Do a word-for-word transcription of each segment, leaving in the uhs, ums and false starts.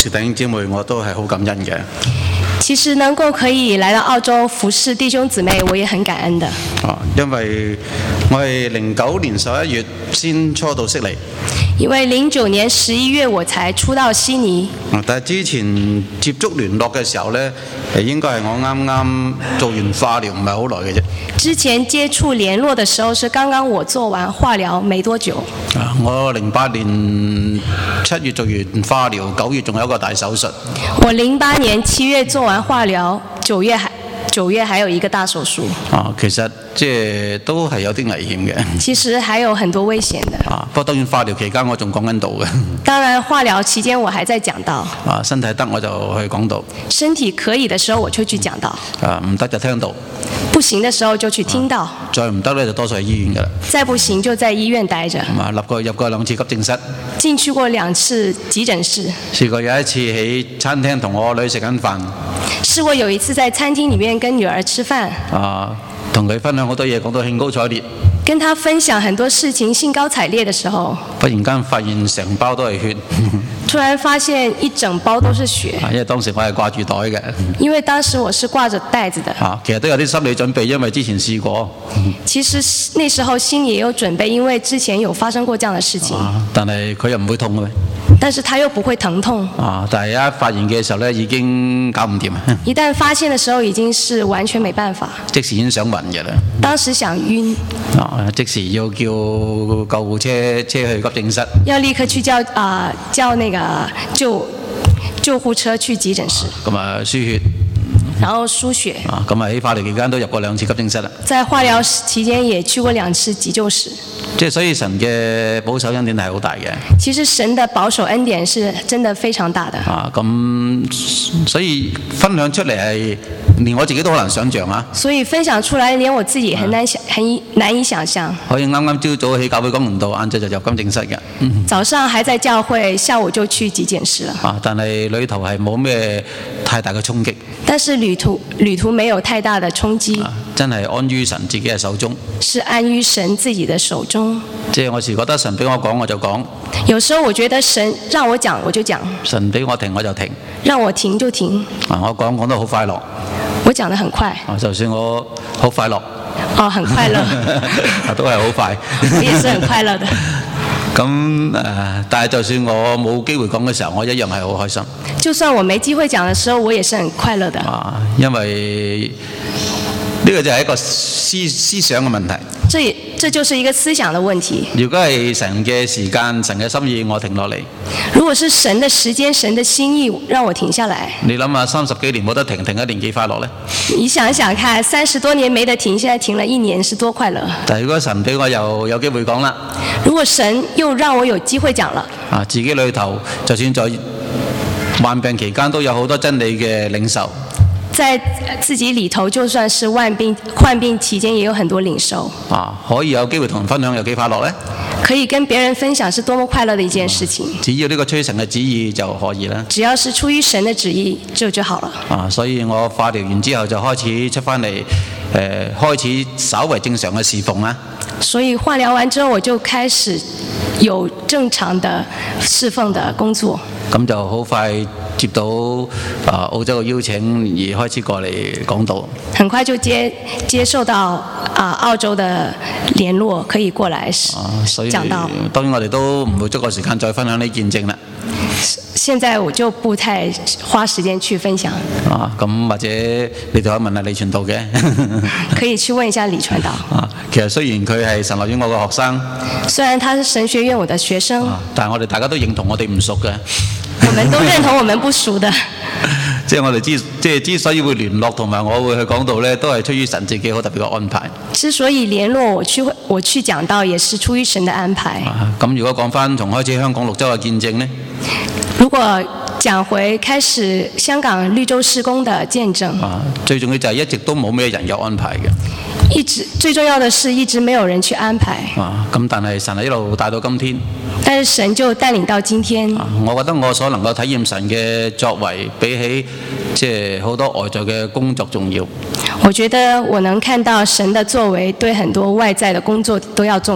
持弟兄姊妹，我都係好感恩嘅。 其實能夠可以來到澳洲服侍弟兄姊妹，我也很感恩的。 啊，因為我係零九年十一月先初到悉尼。 因為零九年十一月我才初到悉尼。 啊，但係之前接觸聯絡嘅時候呢，誒應該係我啱啱做完化療，唔係好耐嘅啫。 之前接觸聯絡的時候是剛剛我做完化療沒多久。 啊，我零八年七月做完化療，九月仲有一個大手術。 我零八年七月做完化療，九月還九月還有一個大手術。 啊，其實即係都係有啲危險嘅。 其實還有很多危險的。 啊，不過當然化療期間我仲講緊道嘅。 當然化療期間我還在講道。 啊，身體得我就去講道。 身體可以的時候我就去講道。 啊，唔得就聽道。 不行的時候就去聽道。 啊，再唔得咧就多數喺醫院㗎啦。 再不行就在醫院待着。 啊，入過入過兩次急症室。 進去過兩次急診室。 試過有一次喺餐廳同我女食緊飯。 試過有一次在餐廳裡面跟女兒吃飯。 啊，同佢分享好多嘢，講到興高采烈。 跟他分享很多事情，興高采烈的時候， 忽然間發現成包都係血。 突然發現一整包都是血。 因為當時我係掛住袋嘅。 因為當時我是掛着袋子的。 啊，其實都有啲心理準備，因為之前試過。 其實那時候心裡也有準備，因為之前有發生過這樣的事情。 啊，但係佢又唔會痛嘅。 但是他又不會疼痛。 啊，但係一發現嘅時候咧，已經搞唔掂。 一旦發現的時候，已經是完全沒辦法。 即時已經想暈嘅啦。 當時想暈。 啊，即時要叫救護車車去急症室。 要立刻去叫啊、呃、叫那個救救護車去急診室。 咁啊，輸血。 然後輸血。 啊，咁啊喺化療期間都入過兩次急症室啦。 在化療期間也去過兩次急救室。 即係所以神嘅保守恩典係好大嘅。 其實神的保守恩典是真的非常大的。 啊，咁所以分享出嚟係連我自己都好難想像啊。 所以分享出來，連我自己很難想，很難以想象。 可以啱啱朝早喺教會講門道，晏晝就入急症室嘅。嗯、 早上還在教會，下午就去急診室了。 啊，但係旅途係冇咩太大嘅衝擊。 但是旅途旅途沒有太大的衝擊。 啊，真係安於神自己嘅手中。 是安於神自己的手中。 即係我時覺得神俾我講我就講。 有時候我覺得神讓我講我就講。 神俾我停我就停。 讓我停就停。 啊，我講講得好快樂。 我講得很快。 啊，就算我好快樂。 哦，很快樂。 都係好快。 我也是很快樂的。 咁誒、呃，但係就算我冇機會講嘅時候，我一樣係好開心。 就算我沒機會講嘅時候，我也是很快樂的。 啊，因為呢個就係一個思思想嘅問題。 這也這就是一個思想的問題。 如果係神嘅時間、神嘅心意，我停落嚟。 如果是神的時間、神的心意，讓我停下來。 你諗下，三十幾年冇得停，停一年幾快樂呢？ 你想想看，三十多年沒得停，現在停了一年，是多快樂？ 但係如果神俾我又有機會講啦， 如果神又讓我有機會講了， 啊，自己裏頭就算在患病期間都有好多真理嘅領受。 在自己裡頭，就算是患病患病期間，也有很多領受。 啊，可以有機會同人分享，有幾快樂呢？ 可以跟別人分享，是多麼快樂的一件事情。 只要呢個出於神嘅旨意就可以啦。 只要是出於神的旨意，這就好了。 啊，所以我化療完之後就開始出返嚟，誒、呃，開始稍為正常嘅侍奉啦。 所以化療完之後，我就開始有正常的侍奉的工作。 咁就好快接到啊澳洲嘅邀請，而開始過嚟講道。 很快就接接受到啊澳洲的聯絡，可以過來講道。 當然我哋都唔會捉個時間再分享呢見證啦。 現在我就不太花時間去分享。 啊，咁或者你哋可以問下李傳道嘅。 可以去問一下李傳道。 啊，其實雖然佢係神學院我嘅學生。 雖然他是神學院我的學生。 啊，但係我哋大家都認同我哋唔熟嘅。 我們都認同我們不熟的。 即係我哋之即係之所以會聯絡同埋我會去講道咧，都係出於神自己好特別嘅安排。之所以聯絡我去我去講道，也是出於神的安排。咁、啊、如果講翻從開始香港綠洲嘅見證呢？如果講回開始香港綠洲事工的見證。啊，最重要就係一直都冇咩人有安排嘅。一直最重要的是一直沒有人去安排。啊，咁但係神係一路帶到今天。但是神就帶領到今天。啊，我覺得我所能夠體驗神嘅作為，比起即係好多外在嘅工作重要。我覺得我能看到神的作為，對很多外在的工作都要重要。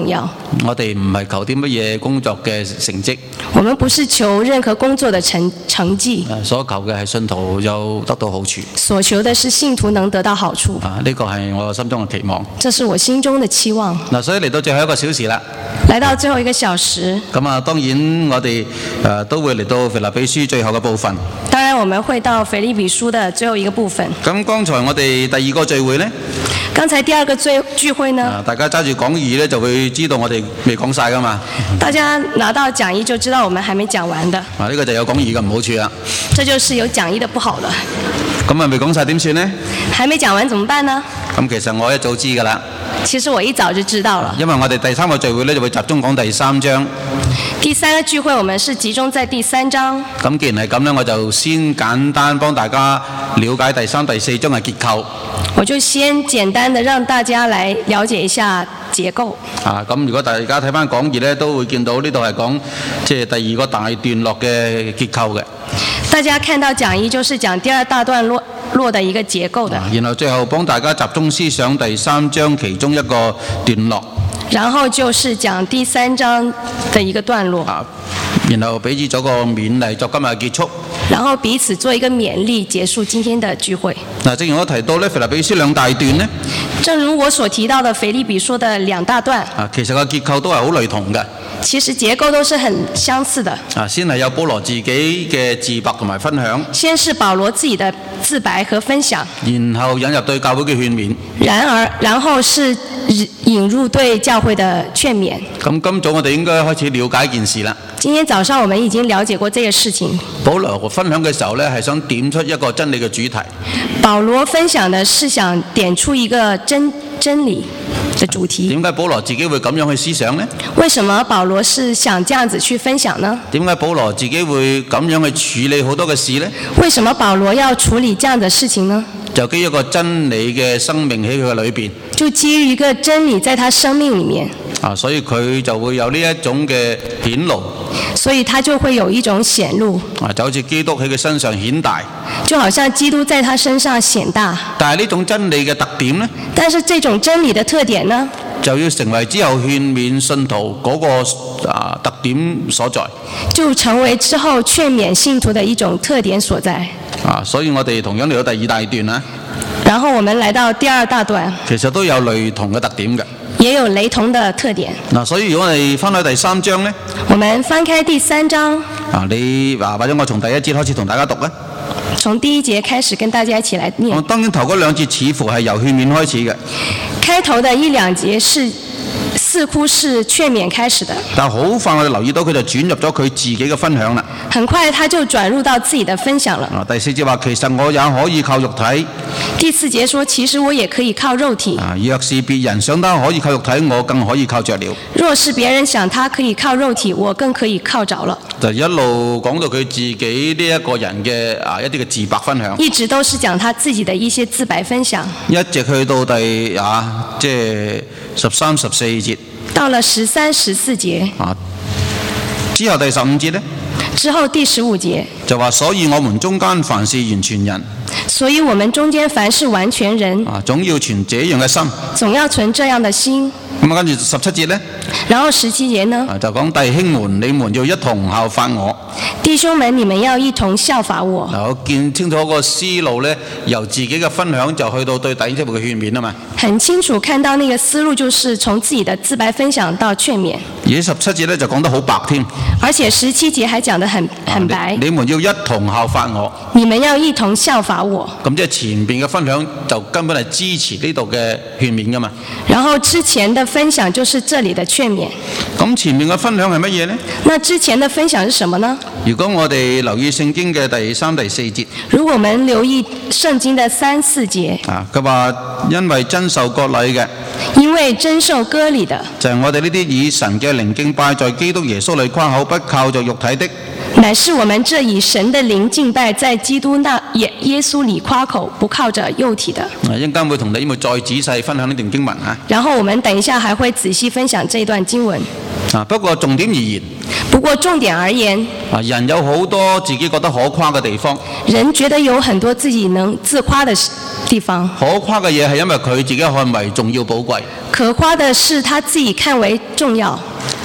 我哋唔係求啲乜嘢工作嘅成績。 我們不是求任何工作的成成績。 所求嘅係信徒有得到好處。 所求的是信徒能得到好處。 啊，呢個係我心中嘅期望。 這是我心中的期望。 嗱，所以嚟到最後一個小時啦。 來到最後一個小時。 咁啊，當然我哋誒都會嚟到腓立比書最後嘅部分。 當然，我們會到腓立比書的最後一個部分。 咁剛才我哋第二個聚會呢？ 剛才第二個聚聚會呢？ 啊，大家揸住講義呢，就會知道我哋未講晒噶嘛。 大家拿到講義就知道我們還沒講完的。 啊，呢個就有講義嘅唔好處啦。 這就是有講義的不好了。 咁啊，未講晒點算呢？ 還沒講完怎麼辦呢？ 咁其實我一早知㗎啦。 其實我一早就知道了。 因為我哋第三個聚會呢，就會集中講第三章。 第三個聚會我們是集中在第三章。咁既然係咁呢，我就先簡單幫大家了解第三、第四章嘅結構。 我就先簡單的讓大家來了解一下結構。 啊，咁如果大家睇翻講義呢，都會見到呢度係講即係第二個大段落嘅結構嘅。 大家看到講義就是講第二大段落落的一個結構的。 啊，然後最後幫大家集中思想第三章其中一個段落。 然後就是講第三章的一個段落。 啊，然後彼此做個勉勵，作今日結束。 然後彼此做一個勉勵，結束今天的聚會。 嗱，正如我提到呢，腓立比書兩大段呢， 正如我所提到的腓立比書的兩大段。 啊，其實個結構都係好雷同嘅。 其實結構都是很相似的。 啊，先係有保羅自己嘅自白同埋分享。 先是保羅自己的自白和分享。 然後引入對教會嘅勸勉。 然而，然後是引入對教會的勸勉。 咁今早我哋應該開始了解一件事啦。 今天早上我們已經了解過這個事情。 保羅分享嘅時候呢，係想點出一個真理嘅主題。 保羅分享的是想點出一個真真理的主題。 點解保羅自己會咁樣去思想呢？ 為什麼保羅是想這樣子去分享呢？ 點解保羅自己會咁樣去處理好多嘅事呢？ 為什麼保羅要處理這樣的事情呢？ 就基於一個真理嘅生命喺佢嘅裏邊。 就基於一個真理在他生命裡面。 啊，所以佢就會有呢一種嘅顯露。 所以他就會有一種顯露。 啊，就好似基督喺佢身上顯大。 就好像基督在他身上顯大。 但係呢種真理嘅特點呢？ 但是這種真理的特點呢？ 就要成為之後勸勉信徒嗰個啊特點所在。 就成為之後勸勉信徒的一種特點所在。 啊，所以我哋同樣嚟到第二大段啦。 然後我們來到第二大段。 其實都有雷同嘅特點嘅。 也有雷同的特點。 嗱，所以如果我哋翻去第三章呢？ 我們翻開第三章。 啊，你啊，或者我從第一節開始同大家讀咧。 從第一節開始跟大家一起來念。 我當然頭嗰兩節似乎係由勸勉開始嘅。 開頭的一兩節是似乎是勸勉開始的。 但好快我哋留意到佢就轉入咗佢自己嘅分享啦。 很快他就轉入到自己的分享了。 啊，第四節話其實我也可以靠肉體。 第四節說其實我也可以靠肉體。 啊，若是別人想他可以靠肉體，我更可以靠着了。 若是別人想他可以靠肉體，我更可以靠着了。 就一路講到佢自己呢一個人嘅啊一啲嘅自白分享。 一直都是講他自己的一些自白分享。 一直去到第啊即係十三十四節。 到了十三十四節。啊， 之後第十五節呢？ 之後第十五節就話，所以我們中間凡是完全人。 所以我們中間凡是完全人。 啊，總要存這樣嘅心。 總要存這樣的心。 咁啊，跟住十七節呢？ 然後十七節呢？ 就講弟兄們，你們要一同效法我。 弟兄們，你們要一同效法我。 嗱，我見清楚個思路呢，由自己嘅分享就去到對弟兄姊妹嘅勸勉啊嘛。 很清楚看到那個思路，就是從自己的自白分享到勸勉。 而十七節呢，就講得好白添。 而且十七節還講得很很白。 你，你們要一同效法我。 你們要一同效法我。 咁即係前邊嘅分享就根本係支持呢度嘅勸勉噶嘛。 然後之前的分享就是這裡的勸勉。 咁前面嘅分享係乜嘢呢？ 那之前的分享是什麼呢？ 如果我哋留意聖經嘅第三、第四節。 如果我們留意聖經的三四節。 啊，佢話因為真受割禮嘅。 因為真受割禮的。就係我哋呢啲以神嘅靈敬拜在基督耶穌裏誇口，不靠着肉體的。 乃是我們這以神的靈敬拜在基督那耶耶穌裡誇口，不靠着肉體的。 啊，一陣間會同你們再仔細分享呢段經文啊。 然後我們等一下還會仔細分享這段經文。 啊，不過重點而言。 不過重點而言。 啊，人有好多自己覺得可誇嘅地方。 人覺得有很多自己能自誇的地方。 可誇嘅嘢係因為佢自己看為重要寶貴。 可誇的是他自己看為重要。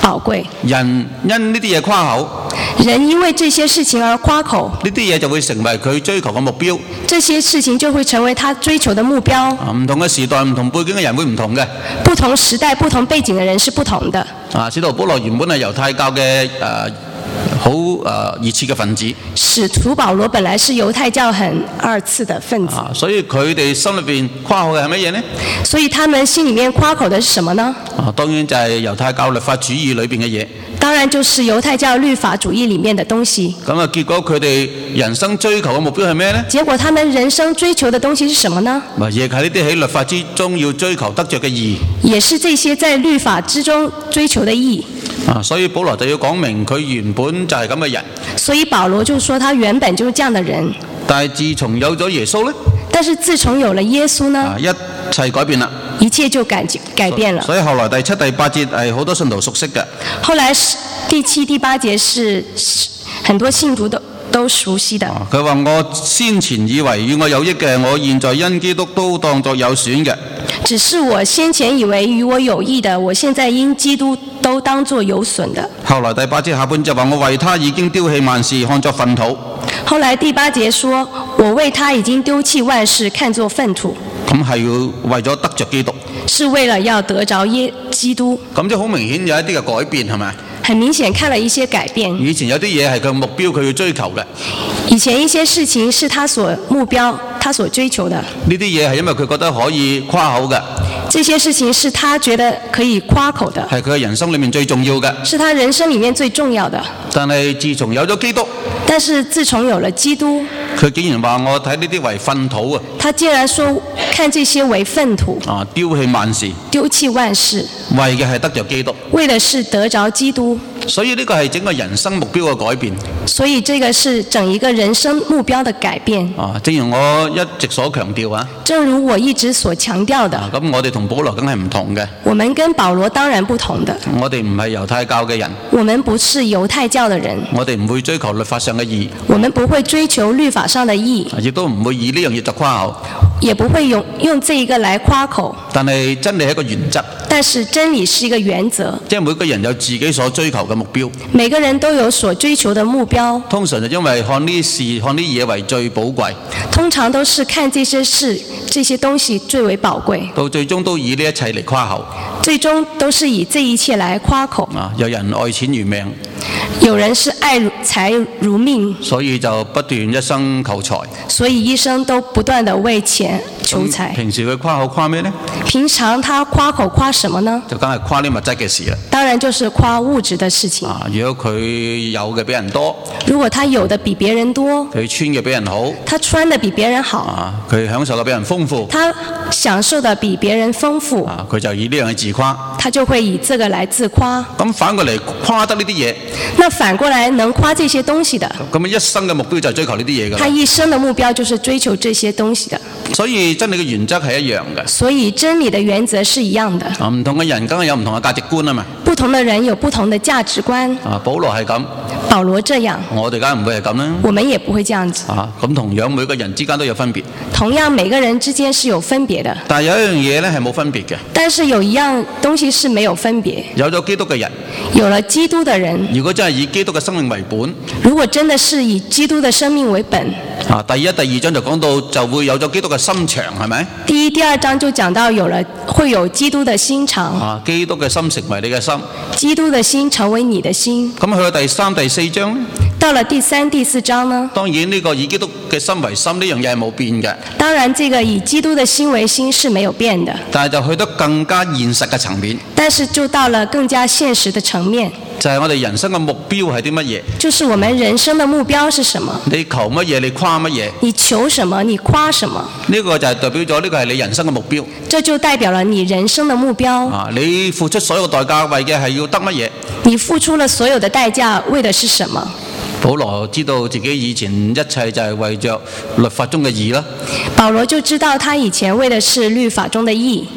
寶貴。 人因呢啲嘢誇口， 人因為這些事情而誇口， 呢啲嘢就會成為佢追求嘅目標。 這些事情就會成為他追求的目標。 唔同嘅時代、唔同背景嘅人會唔同嘅。 不同時代、不同背景嘅人是不同的。 啊，使徒保羅原本係猶太教嘅誒好誒熱切嘅分子。 使徒保羅本來是猶太教很二次的分子。 啊，所以佢哋心裏邊誇口嘅係乜嘢呢？ 所以他們心裡面誇口的是什麼呢？ 啊，當然就係猶太教律法主義裏邊嘅嘢。 當然就是猶太教律法主義裡面的東西。 咁啊，結果佢哋人生追求嘅目標係咩呢？ 結果他們人生追求的東西是什麼呢？ 咪亦係呢啲喺律法之中要追求得着嘅義。 也是這些在律法之中追求的義。 啊，所以保羅就要講明佢原本就係咁嘅人。 所以保羅就說他原本就是這樣的人。 但係自從有咗耶穌呢？ 但是自從有了耶穌呢？ 啊，一切改變啦。 一切就改改變了。 所以後來第七、第八節係好多信徒熟悉嘅。 後來第七、第八節是很多信徒都都熟悉的。 佢話：我先前以為與我有益嘅，我現在因基督都當作有損嘅。 只是我先前以為與我有益的，我現在因基督都當作有損的。 後來第八節下半就話：我為他已經丟棄萬事，看作糞土。 後來第八節說：我為他已經丟棄萬事，看作糞土。 咁係要為咗得着基督， 是為了要得着耶基督。 咁即係好明顯有一啲嘅改變，係咪？ 很明顯看了一些改變。 以前有啲嘢係佢目標，佢要追求嘅。 以前一些事情是他所目標，他所追求的。 呢啲嘢係因為佢覺得可以誇口嘅。 這些事情是他覺得可以誇口的。 係佢嘅人生裏面最重要嘅。 是他人生裡面最重要的。 但係自從有咗基督， 但是自從有了基督， 佢竟然話我睇呢啲為糞土啊！ 他竟然說看這些為糞土。 啊，丟棄萬事。 丟棄萬事。 為嘅係得着基督。 為的是得着基督。 所以呢個係整個人生目標嘅改變。 所以這個是整一個人生目標的改變。 啊，正如我一直所強調啊。 正如我一直所強調的。 咁、啊、我哋同保羅梗係唔同嘅。 我們跟保羅當然不同的。 我哋唔係猶太教嘅人。 我們不是猶太教的人。 我哋唔會追求律法上嘅義。 我們不會追求律法上的義。 亦都唔會以呢樣嘢作誇口。 也不會用用這一個來誇口。 但係真理係一個原則。 但是真理是一個原則。 即係每個人有自己所追求嘅目標。 每個人都有所追求的目標。 通常就因為看呢事、看呢嘢為最寶貴。 通常都是看這些事、這些東西最為寶貴。 到最終都以呢一切嚟誇口。 最終都是以這一切來誇口。 啊，有人愛錢如命。 有人是愛財如命。 所以就不斷一生求財。 所以一生都不斷地為錢求財。 平時佢誇口誇咩呢？ 平常他誇口誇什麼呢？ 就梗係誇啲物質嘅事啦。 當然就是誇物質的事情。 啊，如果佢有嘅比人多。 如果他有的比別人多。 佢穿嘅比人好。 他穿的比別人好。 啊，佢享受嘅比人豐富。 他享受的比別人豐富。 啊，佢就以呢樣嘅自誇。 他就會以這個來自誇。 咁反過嚟誇得呢啲嘢。 那反過來能誇這些東西的。 咁一生嘅目標就係追求呢啲嘢㗎。 他一生的目標就是追求這些東西的。 所以真理嘅原則係一樣嘅。 所以真理的原則是一樣的。 啊，唔同嘅人梗係有唔同嘅價值觀啊嘛。 不同的人有不同的價值觀。 啊，保羅係咁。 保羅這樣。 我哋梗係唔會係咁啦。 我們也不會這樣子。 啊，咁同樣每個人之間都有分別。 同樣每個人之間是有分別的。 但係有一樣嘢咧係冇分別嘅。 但是有一樣東西是沒有分別。 有咗基督嘅人。 有了基督的人。 如果真係以基督嘅生命為本。 如果真的是以基督的生命為本。 啊，第一、第二章就講到就會有咗基督嘅心腸，係咪？ 第一、第二章就講到有了會有基督的心腸。 啊，基督嘅心成為你嘅心。 基督的心成為你的心。 咁去到第三、第四章呢？ 到了第三、第四章呢？ 當然呢個以基督嘅心為心呢樣嘢係冇變嘅。 當然，這個以基督的心為心是沒有變的。 但係就去得更加現實嘅層面。 但是就到了更加現實的層面。 就係我哋人生嘅目標係啲乜嘢？ 就是我們人生的目標是什麼？ 你求乜嘢？你誇乜嘢？ 你求什麼？你誇什麼？ 呢個就係代表咗呢個係你人生嘅目標。 這就代表了你人生的目標。 啊，你付出所有代價為嘅係要得乜嘢？ 你付出了所有的代價為的是什麼？ 保羅知道自己以前一切就係為着律法中嘅義啦。 保羅就知道他以前為的是律法中的義。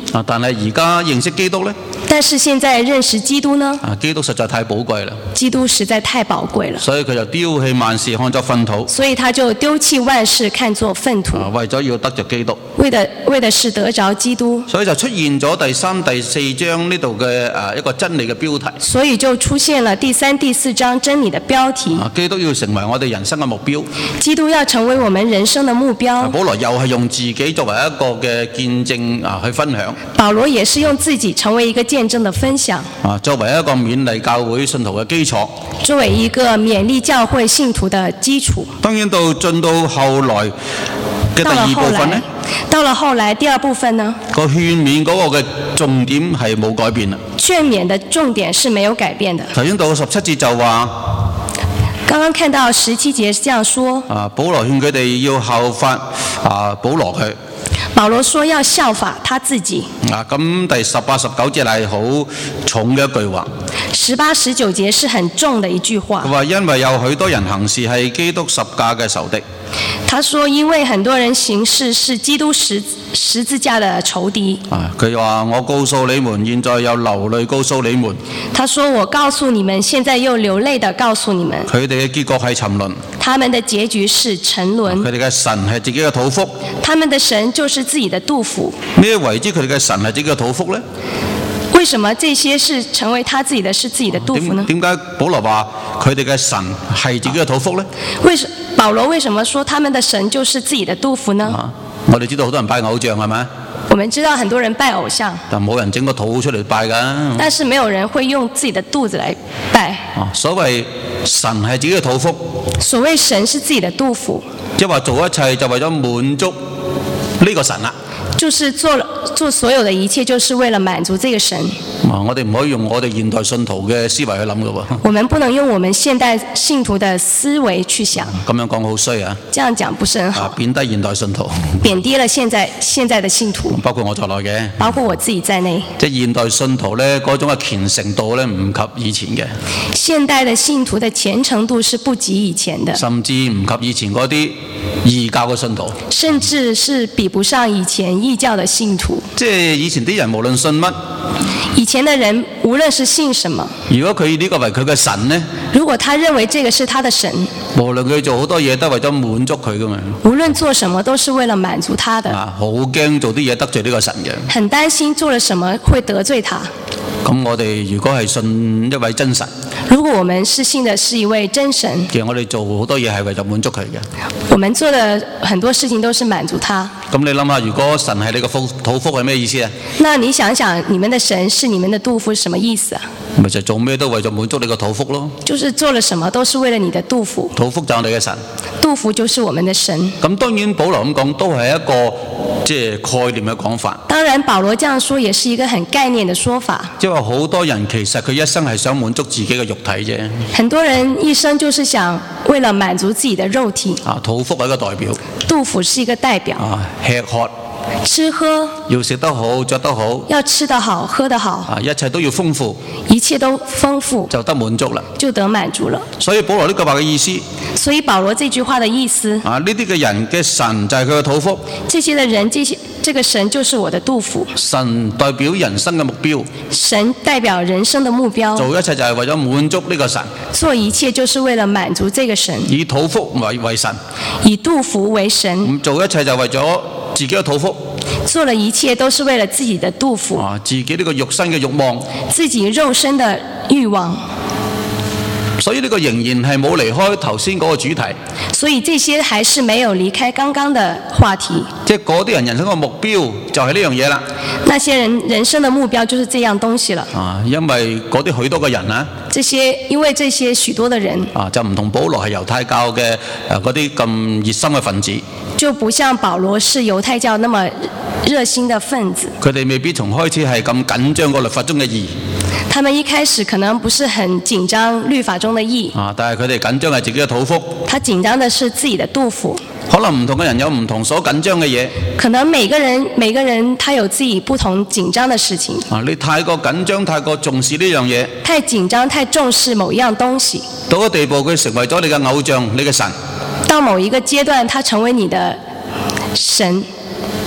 啊，但係而家認識基督呢？ 但是現在認識基督呢？ 啊，基督實在太寶貴啦！ 基督實在太寶貴了。 所以佢就丟棄萬事看作糞土。 所以他就丟棄萬事看作糞土。 啊，為咗要得着基督。 為的為的是得着基督。 所以就出現咗第三、第四章呢度嘅誒一個真理嘅標題。 所以就出現了第三、第四章真理的標題。 啊，基督要成為我哋人生嘅目標。 基督要成為我們人生的目標。 啊，保羅又係用自己作為一個嘅見證啊去分享。 保羅也是用自己成為一個見證的分享。 啊，作為一個勉勵教會信徒嘅基礎。 作為一個勉勵教會信徒的基礎。 當然到進到後來嘅第二部分呢？ 到了後來第二部分呢？ 個勸勉嗰個嘅重點係冇改變啦。 勸勉的重點是沒有改變的。 頭先到十七節就話。 剛剛看到十七節是這樣說。 啊，保羅勸佢哋要效法啊，保羅佢。 保羅說要效法他自己。 啊，咁第十八、十九節係好重嘅一句話。 十八、十九節是很重的一句話。 佢話因為有許多人行事係基督十架嘅仇敵。 他說因為很多人行事是基督十十字架的仇敵。 啊，佢話我告訴你們，現在有流淚告訴你們。 他說我告訴你們，現在又流淚的告訴你們。 佢哋嘅結局係沉淪。 他們的結局是沉淪。 佢哋嘅神係自己嘅肚腹。 他們的神就是自己的肚腹。 咩為之佢哋嘅神係自己嘅肚腹呢？ 為什麼這些是成為他自己的是自己的肚腹呢？ 點解保羅話佢哋嘅神係自己嘅肚腹呢？ 為什保羅為什麼說他們的神就是自己的肚腹呢？ 啊，我哋知道好多人拜偶像係咪？ 我們知道很多人拜偶像， 但冇人整個肚出嚟拜㗎。 但是沒有人會用自己的肚子來拜。 啊，所謂神係自己嘅肚腹。 所謂神是自己的肚腹， 即係話做一切就為咗滿足呢個神啦。 就是做做所有的一切，就是為了滿足這個神。 啊，我哋唔可以用我哋現代信徒嘅思維去諗㗎喎。 我們不能用我們現代信徒的思維去想。 咁樣講好衰啊！ 這樣講不是很好。 啊，貶低現代信徒。 貶低了現在現在的信徒。 包括我在內嘅。 包括我自己在內。 即係現代信徒咧，嗰種嘅虔誠度咧，唔及以前嘅。 現代的信徒的虔誠度是不及以前的。 甚至唔及以前嗰啲異教嘅信徒。 甚至是比不上以前異教的信徒。 即係以前啲人無論信乜。 以前的人無論是信什麼， 如果佢呢個為佢嘅神呢？ 如果他認為這個是他的神， 無論佢做好多嘢都係為咗滿足佢㗎嘛。 無論做什麼都是為了滿足他的。 啊，好驚做啲嘢得罪呢個神嘅。 很擔心做了什麼會得罪他。 咁我哋如果係信一位真神， 如果我們是信的是一位真神， 其實我哋做好多嘢係為咗滿足佢嘅。 我們做的很多事情都是滿足他。 咁你諗下，如果神係你個腹肚腹係咩意思啊？ 那你想想，你們的神是你們的肚腹是什麼意思啊？ 咪就做咩都為咗滿足你個肚腹咯。 就是做了什麼都是為了你的肚腹。 肚腹就係我哋嘅神。 肚腹就是我們的神。 咁當然保羅咁講都係一個即係概念嘅講法。 當然保羅這樣說也是一個很概念的說法。 即係話好多人其實佢一生係想滿足自己嘅肉體啫。 很多人一生就是想為了滿足自己的肉體。 啊，肚腹係一個代表。 肚腹是一個代表。 啊，吃喝。 吃喝要食得好，着得好， 要吃得好，喝得好， 啊，一切都要豐富， 一切都豐富， 就得滿足啦， 就得滿足了。 所以保羅呢句話嘅意思， 所以保羅這句話的意思， 啊，呢啲嘅人嘅神就係佢嘅肚腹， 這些的人，這些這個神就是我的肚腹， 神代表人生嘅目標， 神代表人生的目標， 做一切就係為咗滿足呢個神， 做一切就是為了滿足這個神， 以肚腹為為神， 以肚腹為神， 咁做一切就為咗自己嘅肚腹。 做了一切都是為了自己的肚腹， 啊，自己呢個肉身嘅慾望， 自己肉身的慾望。 所以呢個仍然係冇離開頭先嗰個主題。 所以這些還是沒有離開剛剛的話題。 即係嗰啲人人生嘅目標就係呢樣嘢啦。 那些人人生的目標就是這樣東西了。 啊，因為嗰啲許多嘅人啊， 這些因為這些許多的人啊，就唔同保羅係猶太教嘅誒嗰啲咁熱心嘅分子。 就不像保羅是猶太教那麼熱心的分子。 佢哋未必從開始係咁緊張個律法中嘅義。 他們一開始可能不是很緊張律法中的義。 啊，但係佢哋緊張係自己嘅肚腹。 他緊張的是自己的肚腹。 可能唔同嘅人有唔同所緊張嘅嘢。 可能每個人每個人他有自己不同緊張的事情。 啊，你太過緊張，太過重視呢樣嘢。 太緊張，太重視某樣東西。 到咗地步，佢成為咗你嘅偶像，你嘅神。 到某一個階段，他成為你的神。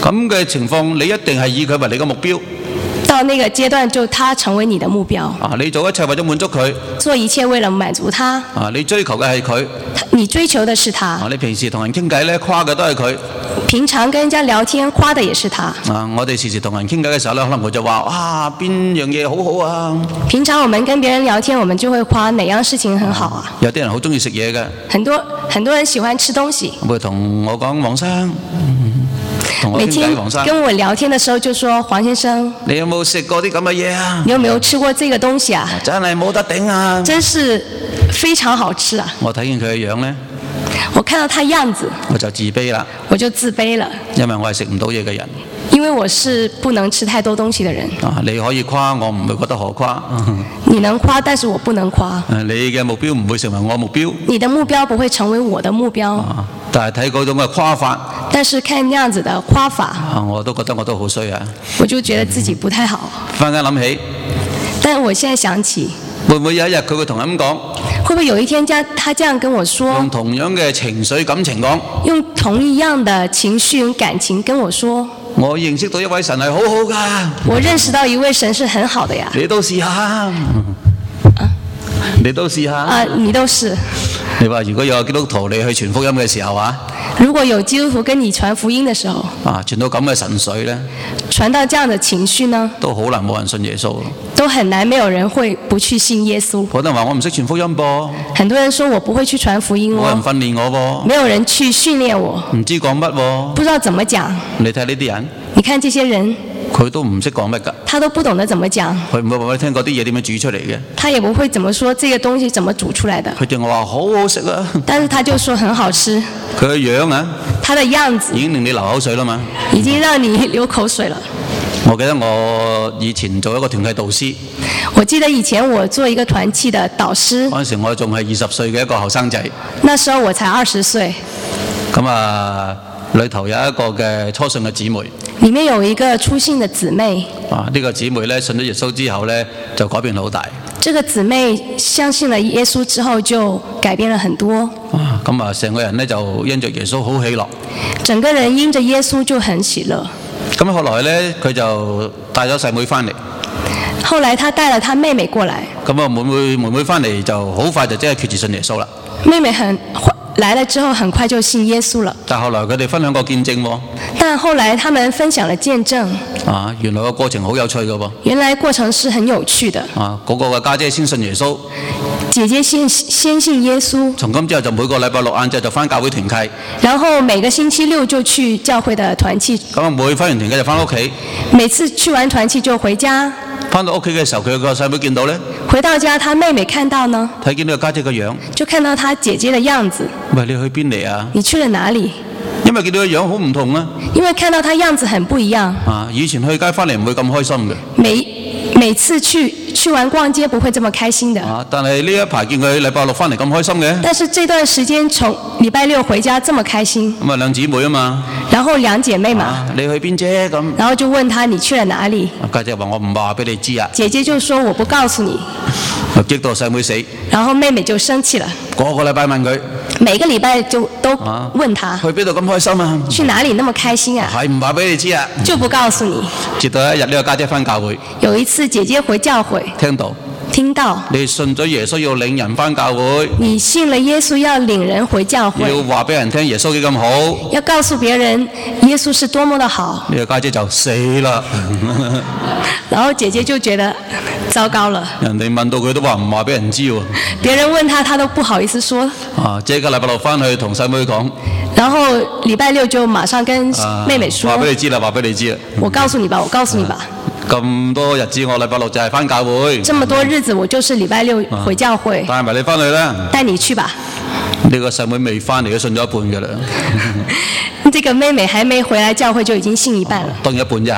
咁嘅情況，你一定係以佢為你嘅目標。 到那個階段，就他成為你的目標。 啊，你做一切為咗滿足佢。 做一切為了滿足他。 啊，你追求嘅係佢。 你追求的是他。 啊，你平時同人傾偈咧，誇嘅都係佢。 平常跟人家聊天，誇的也是他。 啊，我哋時時同人傾偈嘅時候咧，可能佢就話：啊，邊樣嘢好好啊！ 平常我們跟別人聊天，我們就會誇哪樣事情很好啊。 有啲人好中意食嘢嘅。 很多很多人喜歡吃東西。 會同我講黃生。 每天跟我聊天的時候就說黃先生， 你有冇食過啲咁嘅嘢啊？ 你有沒有吃過這個東西啊？ 真係冇得頂啊！ 真是非常好吃啊！ 我睇見佢嘅樣呢， 我看到他樣子， 我就自卑啦。 我就自卑了， 因為我係食唔到嘢嘅人。 因為我是不能吃太多東西的人。 啊，你可以誇，我唔會覺得可誇。 你能誇，但是我不能誇。 你嘅目標唔會成為我目標。 你的目標不會成為我的目標。 啊，但係睇嗰種嘅誇法。 但是看那樣子的誇法。 啊，我都覺得我都好衰啊。 我就覺得自己不太好。 忽然間諗起。 但我現在想起。 會唔會有一日佢會同人咁講？ 會不會有一天家他這樣跟我說？ 用同樣嘅情緒感情講。 用同一樣的情緒感情跟我說。 我認識到一位神係好好㗎。 我認識到一位神是很好的呀。 你都試下。啊、你都試下。 啊，你都是。 你話如果有基督徒你去傳福音嘅時候啊？ 如果有基督徒跟你傳福音的時候， 啊，傳到咁嘅神髓呢， 傳到這樣的情緒呢，都好難冇人信耶穌， 都很難沒有人會不去信耶穌。 好多人話我唔識傳福音噃， 很多人說我不會去傳福音， 冇人訓練我噃， 沒有人去訓練我， 唔知講乜喎， 不知道怎麼講。 你睇呢啲人， 你看這些人， 佢都唔識講乜㗎， 他都不懂得怎麼講， 佢唔會話你聽嗰啲嘢點樣煮出嚟嘅， 他也不會怎麼說這個東西怎麼煮出來的， 佢淨係話好好食啊， 但是他就說很好吃， 佢嘅樣啊， 他的樣子已經令你流口水啦嘛， 已經讓你流口水了。 我記得我以前做一個團契導師， 我記得以前我做一個團契的導師， 嗰陣時我仲係二十歲嘅一個後生仔， 那時候我才二十歲， 咁啊裏頭有一個嘅初信嘅姊妹， 裡面有一個初信的姊妹， 啊呢、這個姊妹咧信咗耶穌之後咧就改變好大。 這個姊妹相信了耶穌之後就改變了很多。 啊，咁啊成個人咧就因着耶穌好喜樂。 整個人因着耶穌就很喜樂。 咁後來咧佢就帶咗細妹翻嚟。 後來他帶了他妹妹過來。 咁啊妹妹妹妹翻嚟就好快就即係決志信耶穌啦。 妹妹很來了之後很快就信耶穌了。 但後來佢哋分享過見證喎。 但後來他們分享了見證。 啊，原來個過程好有趣㗎喎。 原來過程是很有趣的。 啊，嗰、那個嘅家姐先信耶穌。 姐姐先先信耶穌。從今之後就每個禮拜六晏晝就翻教會團契。 然後每個星期六就去教會的團契。 咁啊，每翻完團契就翻屋企。 每次去完團契就回家。 翻到屋企嘅時候，佢個細妹見到呢？ 回到家，他妹妹看到呢？ 睇見呢個家姐個樣， 就看到他姐姐的樣子。 喂，你去邊嚟啊？ 你去了哪裡？ 因為見到個樣好唔同啊。 因為看到他樣子很不一樣。 啊，以前去街翻嚟唔會咁開心嘅。 每每次去去完逛街不會這麼開心的。 啊，但係呢一排見佢禮拜六翻嚟咁開心嘅。 但是這段時間從禮拜六回家這麼開心。 咁啊，兩姊妹啊嘛。 然後兩姐妹嘛。 啊、你去邊啫咁？ 然後就問他你去了哪裡？ 家姐話我唔話俾你知啊。 姐姐就說我不告訴你。 激到細妹死。 然後妹妹就生氣了。 個個禮拜問佢。 每個禮拜就都問他。 啊、去邊度咁開心啊？ 去哪裡那麼開心啊？ 係唔話俾你知啊？ 就不告訴你。 直到一日呢個家姐翻教會。 有一次姐姐回教會。聽到。聽到。 你信咗耶穌要領人翻教會。 你信了耶穌要領人回教會。 要話俾人聽耶穌幾咁好。 要告訴別人耶穌是多麼的好。 呢個家姐就死啦。 然後姐姐就覺得糟糕了。 人哋問到佢都話唔話俾人知喎。 別人問他，他都不好意思說。 啊，這個禮拜六翻去同細妹講。 然後禮拜六就馬上跟妹妹說。 話俾你知啦，話俾你知啦。 我告訴你吧，我告訴你吧。 咁多日子我禮拜六就係翻教會。 這麼多日子我就是禮拜六回教會。 帶埋你翻去啦。帶你去吧。 呢個細妹未翻嚟都信咗一半㗎啦。 這個妹妹還沒回來教會就已經信一半了。 當一半啫嚇。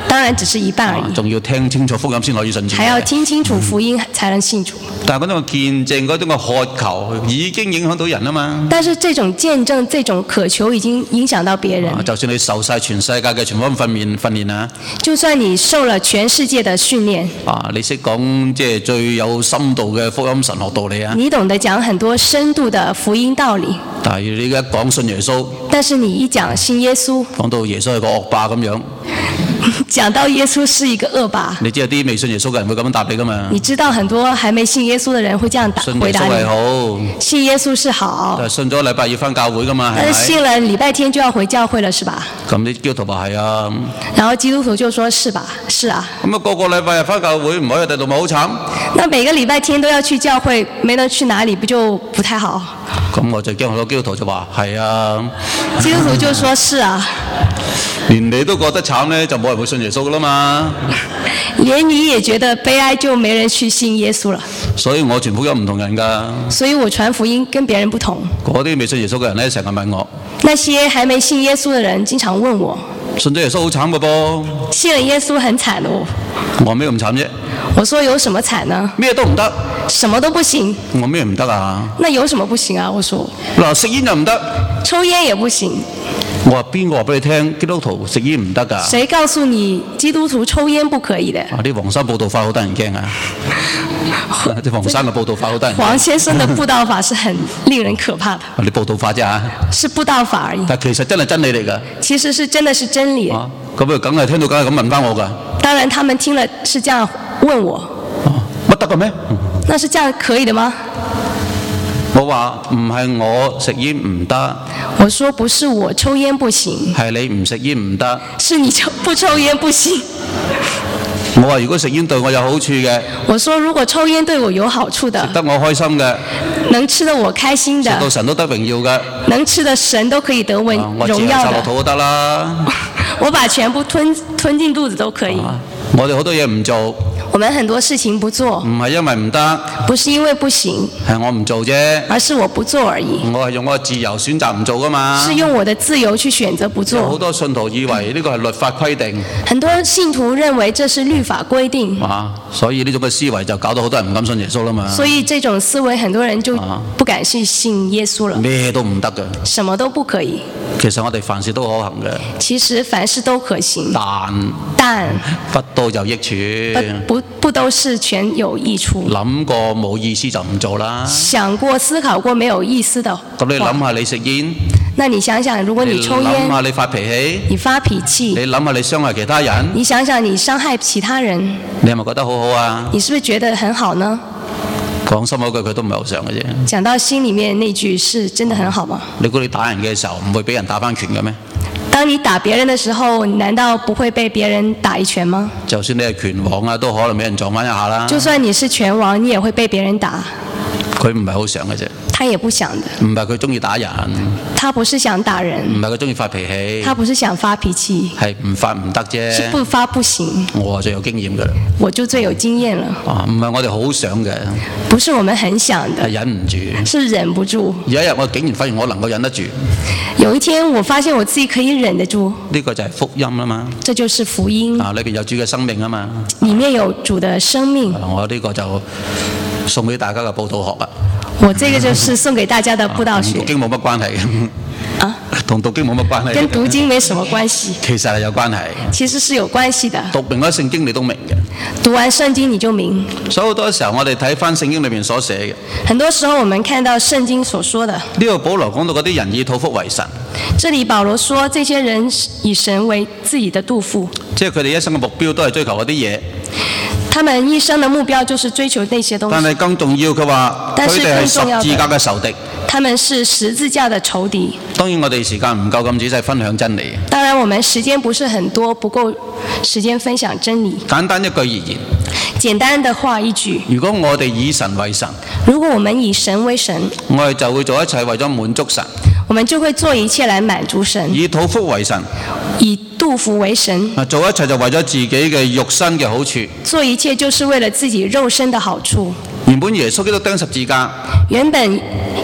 當然只是一半而已。 仲要聽清楚福音先可以信主。 還要聽清楚福音才能信主。 但係嗰種見證、嗰種嘅渴求已經影響到人啊嘛。 但是這種見證、這種渴求已經影響到別人。 就算你受晒全世界嘅全方位訓練訓練啊， 就算你受了全世界的訓練， 啊，你識講即係最有深度嘅福音神學道理啊， 你懂得講很多深度的福音道理。 但係你一講信耶穌， 但是你一講信耶穌， 講到耶穌係個惡霸咁樣。 講到耶穌是一個惡霸， 你知有啲未信耶穌嘅人會咁樣答你噶嘛？ 你知道很多還沒信耶穌的人會這樣答回答你。 信耶穌係好， 信耶穌是好。 但係信咗禮拜要返教會噶嘛？ 但是信了禮拜天就要回教會了，是吧？ 咁啲基督徒話係啊。 然後基督徒就說是吧？是啊。 咁啊個個禮拜日返教會唔可以第度咪好慘？ 那每個禮拜天都要去教會，沒得去哪裡不就不太好？ 咁我就驚好多基督徒就話係啊。 基督徒就說是啊。 連你都覺得慘呢，就冇人會信耶穌噶啦嘛。 連你也覺得悲哀，就沒人去信耶穌了。 所以我傳福音唔同人噶。 所以我傳福音跟別人不同。 嗰啲未信耶穌嘅人呢，成日問我。 那些還沒信耶穌的人，經常問我。 信咗耶穌好慘噶噃。信了耶穌很慘哦。 我咩咁慘啫？ 我說有什麼慘呢？ 咩都唔得。 什麼都不行。 我咩唔得啊？ 那有什麼不行啊？我說。 嗱，食煙又唔得。 抽煙也不行。 我話邊個話俾你聽？基督徒食煙唔得㗎？ 誰告訴你基督徒抽煙不可以的？ 啊！啲黃生報道法好得人驚啊！啲黃生嘅報道法好得人驚。 黃先生的佈道法是很令人可怕的。 你報道法啫嚇。 是佈道法而已。 但其實真係真理嚟㗎。 其實是真的是真理。 啊，咁佢梗係聽到梗係咁問翻我㗎。 當然，他們聽了是這樣問我。 啊，乜得㗎咩？ 那是這樣可以的嗎？ 我話唔係我食煙唔得。 我說不是我抽煙不行。 係你唔食煙唔得。 是你抽不抽煙不行。 我話如果食煙對我有好處嘅。 我說如果抽煙對我有好處的。 食得我開心嘅。 能吃得我開心的。 食到神都得榮耀嘅。 能吃的神都可以得榮榮耀的。我自己塞落肚都得啦。我把全部吞吞進肚子都可以。 啊，我哋好多嘢唔做。 我們很多事情不做， 唔係因為唔得， 不是因為不行， 係我唔做啫， 而是我不做而已。 我係用我自由選擇唔做噶嘛， 是用我的自由去選擇不做。 好多信徒以為呢個係律法規定， 很多信徒認為這是律法規定， 啊，所以呢種嘅思維就搞到好多人唔敢信耶穌啦嘛。 所以這種思維，很多人就不敢去信耶穌了。 咩都唔得嘅， 什麼都不可以。 其實我哋凡事都可行嘅， 其實凡事都可行， 但但不都有益處， 不不不都是全有益處。 諗過冇意思就唔做啦。 想過思考過沒有意思的。 咁你諗下你食煙， 那你想想如果你抽煙， 你諗下你發脾氣， 你發脾氣， 你諗下你傷害其他人， 你想想你傷害其他人， 你係咪覺得好好啊？ 你是不是覺得很好呢？ 講心嗰句佢都唔係好想嘅啫。 講到心裏面那句是真的很好嗎？ 你估你打人嘅時候唔會俾人打翻拳嘅咩？ 當你打別人的時候，難道不會被別人打一拳嗎？ 就算你係拳王啊，都可能俾人撞翻一下啦。 就算你是拳王，你也會被別人打。 佢唔係好想嘅啫。 他也不想的。 唔係佢中意打人。 他不是想打人。 唔係佢中意發脾氣。 他不是想發脾氣。 係唔發唔得啫。 是不發不行。 我最有經驗㗎啦。 我就最有經驗了。 啊，唔係我哋好想嘅。 不是我們很想的。 係忍唔住。 是忍不住。 有一日我竟然發現我能夠忍得住。 有一天我發現我自己可以忍得住。 呢個就係福音啊嘛。 這就是福音。 啊，裏邊有主嘅生命啊嘛。 裡面有主的生命。 我呢個就送俾大家嘅佈道學啊。 我這個就是送給大家的佈道學。 同讀經冇乜關係嘅。啊？同讀經冇乜關係。 跟讀經沒什麼關係。 其實係有關係。 其實是有關係的。 讀明咗聖經你都明嘅。 讀完聖經你就明。 所以好多時候我哋睇翻聖經裏面所寫嘅。 很多時候我們看到聖經所說的。 呢個保羅講到嗰啲人以肚腹為神。 這裡保羅說，這些人以神為自己的肚腹。 即係佢哋一生嘅目標都係追求嗰啲嘢。 他們一生的目標就是追求那些東西。 但係更重要，佢話佢哋係十字架嘅仇敵。 他們是十字架的仇敵。 當然我哋時間唔夠咁仔細分享真理。 當然我們時間不是很多，不夠時間分享真理。 簡單一句而言。 簡單的話一句。 如果我哋以神為神。 如果我們以神為神。 我哋就會做一切為咗滿足神。 我們就會做一切來滿足神。 以肚腹為神。 以肚腹為神。 做一切就為咗自己嘅肉身嘅好處。 做一切就是為了自己肉身的好處。 原本耶穌基督釘十字架。 原本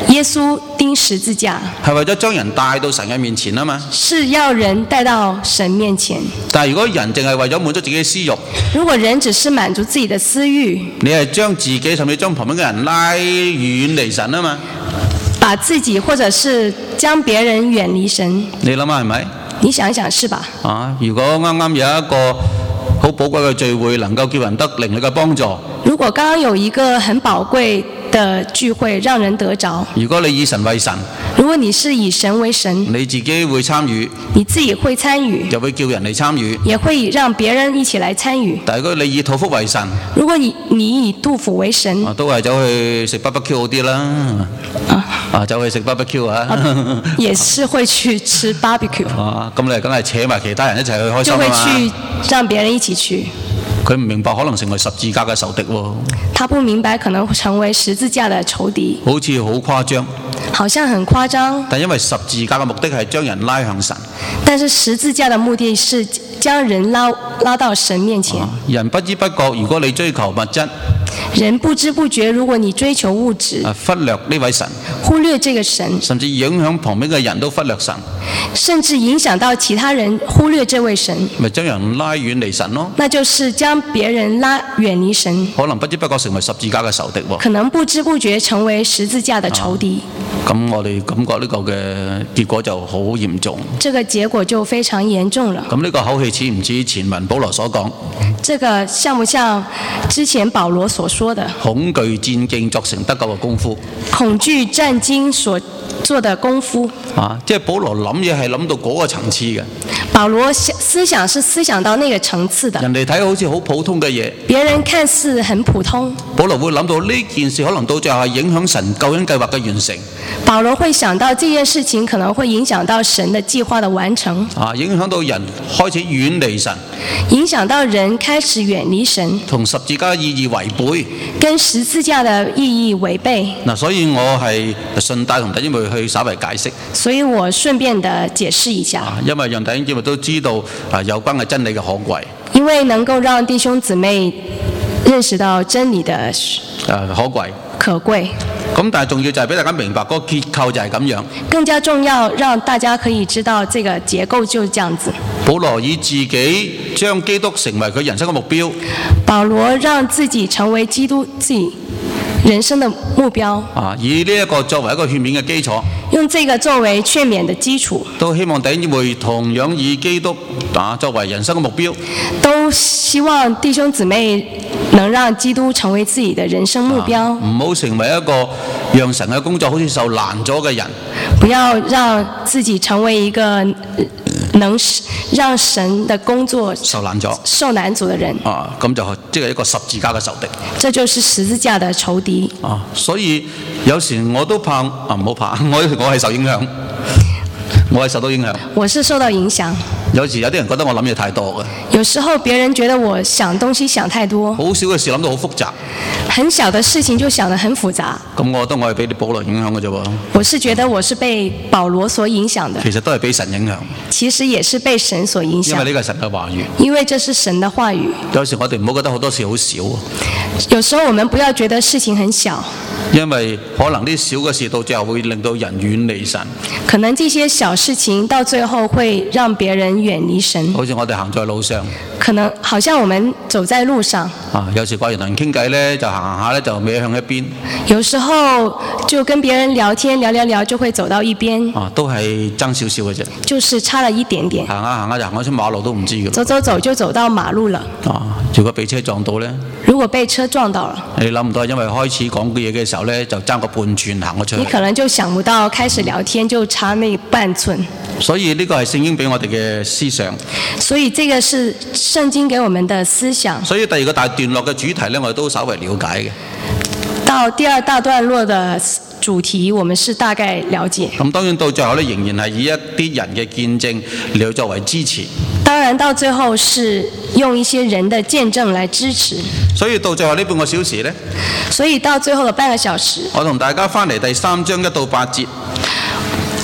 耶穌釘十字架係為咗將人帶到神嘅面前啊嘛， 是要人帶到神面前。 但係如果人淨係為咗滿足自己嘅私慾， 如果人只是滿足自己的私慾， 你係將自己甚至將旁邊嘅人拉遠離神啊嘛， 把自己或者是將別人遠離神， 你諗下係咪？ 你想一想是吧？ 啊，如果啱啱有一個好寶貴嘅聚會，能夠叫人得靈力嘅幫助。 如果剛剛有一個很寶貴的聚會，讓人得着。 如果你以神為神， 如果你是以神為神， 你自己會參與， 你自己會參與， 又會叫人嚟參與， 也會讓別人一起來參與。 但係如果你以肚腹為神， 如果你你以肚腹為神， 啊、都係走去食 barbecue 好啲啦。啊，啊走去食 barbecue 啊， 啊，也是會去吃 barbecue。 啊，咁你梗係扯埋其他人一齊去開心啊嘛。 就會去讓別人一起去。 佢唔明白可能成為十字架嘅仇敵喎。 他不明白可能會成為十字架的仇敵。 好似好誇張。 好像很誇張。 但因為十字架嘅目的係將人拉向神。 但是十字架的目的是將人拉拉到神面前。 啊，人不知不覺，如果你追求物質， 人不知不覺，如果你追求物質， 啊，忽略呢位神， 忽略這個神， 甚至影響旁邊嘅人都忽略神， 甚至影響到其他人忽略這位神， 咪將人拉遠離神咯。 那就是將別人拉遠離神， 可能不知不覺成為十字架嘅仇敵喎。 可能不知不覺成為十字架的仇敵。 咁、啊、我哋感覺呢個嘅結果就好嚴重。 這個結果就非常嚴重了。 咁呢個口氣似唔似前文保羅所講？ 這個像不像之前保羅所說的？ 恐懼戰兢作成得救嘅功夫。 恐懼戰兢所做的功夫。 啊，即係保羅諗嘢係諗到嗰個層次嘅。 保羅思想是思想到那個層次的。 人哋睇好似好普通嘅嘢， 別人看似很普通。 保羅會諗到呢件事可能到最後係影響神救恩計劃嘅完成。 保羅會想到這件事情可能會影響到神的計劃的完成。 啊，影響到人開始遠離神。 影響到人開始遠離神。同十字架意義違背。 跟十字架的意義違背。 嗱，所以我係順帶同弟兄妹去稍微解釋。 所以我順便的解釋一下。 啊，因為讓弟兄姊妹都知道啊有關嘅真理嘅可貴。 因為能夠讓弟兄姊妹認識到真理的啊可貴。 可貴。 咁但係重要就係俾大家明白嗰個結構就係咁樣。 更加重要，讓大家可以知道這個結構就是這樣子。 保羅以自己將基督成為佢人生嘅目標。 保羅讓自己成為基督自己人生的目標。啊， 以呢一個作為一個勸勉嘅基礎。 用這個作為勸勉的基礎。 都希望弟兄姊妹同樣以基督啊作為人生嘅目標。 都希望弟兄姊妹能讓基督成為自己的人生目標。 唔好成為一個讓神嘅工作好似受難咗嘅人。 不要讓自己成為一個能讓神的工作受難咗、 受難阻的人。 啊，咁就即係一個十字架嘅仇敵。 這就是十字架的仇敵。 啊，所以有時我都怕啊，唔好怕，我我係受影響，我係受到影響。 我是受到影響。 有時有啲人覺得我諗嘢太多嘅。 有時候別人覺得我想東西想太多。 好少嘅事諗到好複雜。 很小的事情就想得很複雜。 咁我覺得我係俾啲保羅影響嘅啫喎。 我是覺得我是被保羅所影響的。 其實都係俾神影響。 其實也是被神所影響。 因為呢個係神嘅話語。 因為這是神的話語。 有時我哋唔好覺得好多事好少。 有時候我們不要覺得事情很小。 因為可能啲小嘅事到最後會令到人遠離神。 可能這些小事情到最後會讓別人遠離神。 好似我哋行在路上。 可能好像我們走在路上。 啊，有時掛住同人傾偈咧，就行行下咧就歪向一邊。 有時候就跟別人聊天，聊聊聊就會走到一邊。 啊，都係爭少少嘅啫。 就是差了一點點。 行下行下就行咗出馬路都唔知嘅。 走走走就走到馬路了。 啊，如果被車撞到咧？ 如果被車撞到了。 你諗唔到，因為開始講嘅嘢嘅時候咧，就爭個半寸行咗出去。 你可能就想不到，開始聊天就差那半寸。 所以呢個係聖經俾我哋嘅思想。 所以這個是聖經給我們的思想。 所以第二個大段落嘅主題呢，我哋都稍為了解嘅。 到第二大段落的主題，我們是大概了解。 咁當然到最後呢，仍然係以一啲人嘅見證嚟作為支持。 當然到最後是用一些人的見證來支持。 所以到最後呢半個小時呢， 所以到最後的半個小時， 我同大家翻嚟第三章一到八節。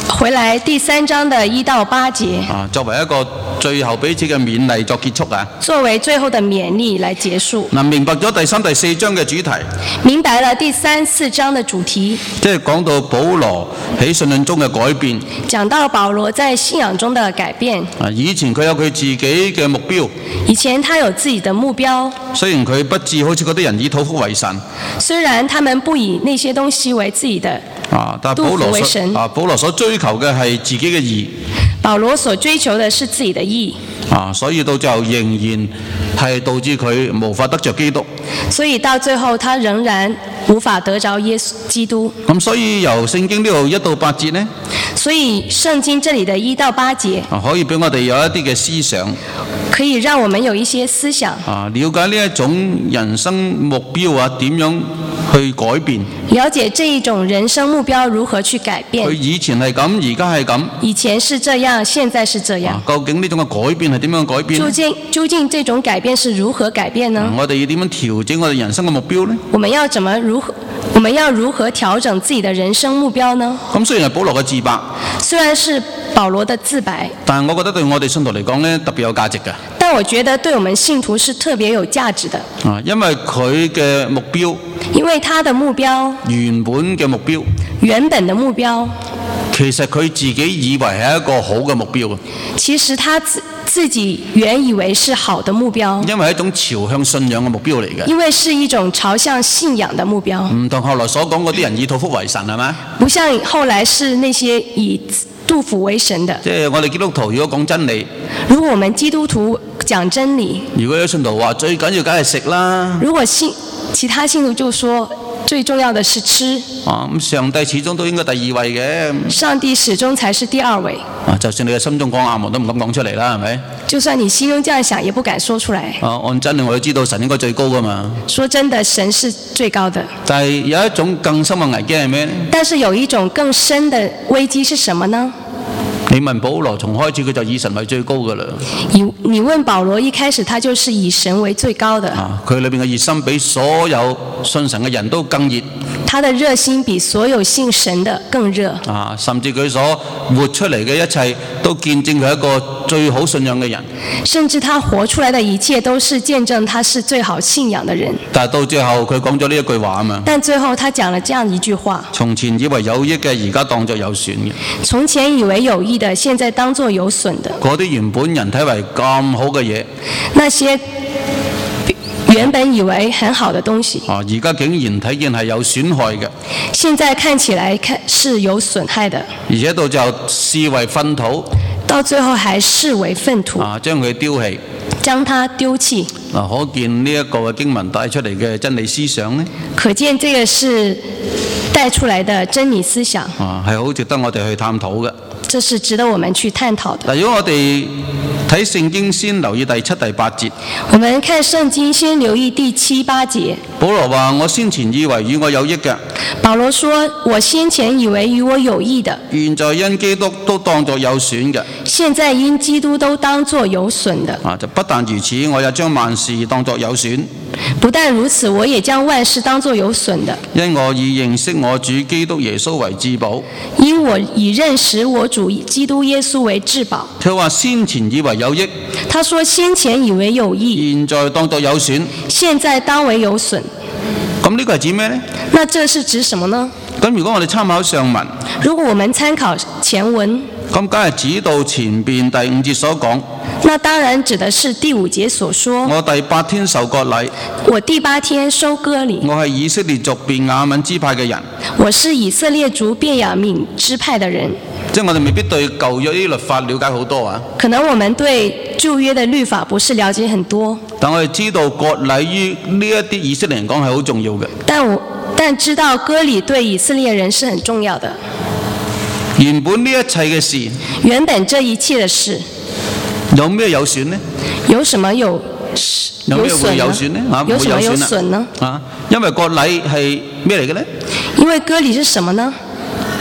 回來第三章的一到八節啊，作為一個最後彼此嘅勉勵作結束啊。 作為最後的勉勵來結束。 嗱，明白咗第三、第四章嘅主題。 明白了第三、四章的主題。 即係講到保羅喺信仰中嘅改變。 講到保羅在信仰中的改變。 啊，以前佢有佢自己嘅目標。 以前他有自己的目標。 雖然佢不至好似嗰啲人以肚腹為神。 雖然他們不以那些東西為自己的。 啊，但係保羅所啊，保羅所追求嘅係自己嘅義。 保羅所追求的是自己的義。 啊，所以到最後仍然係導致佢無法得着基督。 所以到最後，他仍然無法得着耶穌基督。 咁所以由聖經呢度一到八節呢？ 所以聖經這裡的一到八節， 啊，可以俾我哋有一啲嘅思想。 可以讓我們有一些思想。 啊，了解呢一種人生目標啊，點樣去改變？ 了解這一種人生目標如何去改變？ 佢以前係咁，而家係咁。 以前是這樣，現在是這樣。 啊，究竟呢種嘅改變係點樣改變？ 究竟究竟這種改變是如何改變呢？ 啊，我哋要點樣調整我哋人生嘅目標呢？ 我們要怎麼如何？我們要如何調整自己的人生目標呢？ 咁雖然係保羅嘅自白， 雖然是保羅的自白， 但係我覺得對我哋信徒嚟講呢，特別有價值嘅。 但我覺得對我們信徒是特別有價值的。 啊，因為佢嘅目標， 因為他的目標， 原本嘅目標， 原本的目標， 其實佢自己以為係一個好嘅目標。 其實他自自己原以為是好的目標， 因為係一種朝向信仰嘅目標嚟嘅。 因為是一種朝向信仰的目標。 唔同後來所講嗰啲人以肚腹為神係咪？ 不像後來是那些以肚腹為神的。 即係我哋基督徒如果講真理， 如果我們基督徒講真理， 如果有信徒話最緊要梗係食啦， 如果信其他信徒就說最重要的是吃。 啊，咁上帝始終都應該第二位嘅。 上帝始終才是第二位。 啊，就算你嘅心中講阿門都唔敢講出嚟啦，係咪？ 就算你心中這樣想，也不敢說出來。 啊，按真理我都知道神應該最高噶嘛。 說真的，神是最高的。 但係有一種更深嘅危機係咩呢？ 但是有一種更深的危機是什麼呢？ 你問保羅，從開始佢就以神為最高噶啦。 你你問保羅，一開始他就是以神為最高的。 啊，佢裏邊嘅熱心比所有信神嘅人都更熱。 他的熱心比所有信神的更熱。啊， 甚至佢所活出嚟嘅一切都見證佢一個最好信仰嘅人。 甚至他活出來的一切都是見證他是最好信仰的人。 但係到最後佢講咗呢一句話啊嘛。 但最後他講了這樣一句話： 從前以為有益嘅，而家當作有損嘅。 從前以為有益的，現在當作有損的。 嗰啲原本人睇為咁好嘅嘢， 那些原本以為很好的東西， 啊，而家竟然睇見係有損害嘅。 現在看起來看是有損害的， 而且到最後視為糞土， 到最後還視為糞土， 啊，將佢丟棄， 將它丟棄。 嗱，可見呢一個嘅經文帶出嚟嘅真理思想呢， 可見這個是帶出來的真理思想， 啊，係好值得我哋去探討嘅。 這是值得我們去探討的。 嗱，如果我哋睇聖經，先留意第七、第八節。 我們看聖經，先留意第七、八節。 保羅話：我先前以為與我有益嘅。 保羅說：我先前以為與我有益的， 現在因基督都當作有損嘅。 現在因基督都當作有損的。 啊，就不但如此，我也將萬事當作有損。 不但如此，我也將萬事當作有損的。 因我以認識我主基督耶穌為至寶。 因我以認識我主基督耶穌為至寶。 佢話先前以為有益。 他說先前以為有益。 現在當作有損。 現在當為有損。 咁呢個係指咩呢？ 那這是指什麼呢？ 咁如果我哋參考上文， 如果我們參考前文， 咁梗係指到前邊第五節所講。 那當然指的是第五節所說。 我第八天受割禮。 我第八天收割禮。 我係以色列族便雅憫支派嘅人。 我是以色列族便雅憫支派的人。 即係我哋未必對舊約啲律法了解好多啊。 可能我們對舊約的律法不是了解很多。 但我哋知道割禮於呢一啲以色列人講係好重要嘅。 但我但知道割禮對以色列人是很重要的。 原本呢一切嘅事， 原本這一切的事， 有咩有損呢？ 有什麼有有咩會有損呢？啊， 有什麼有損呢？ 啊，因為割禮係咩嚟嘅呢？ 因為割禮是什麼呢？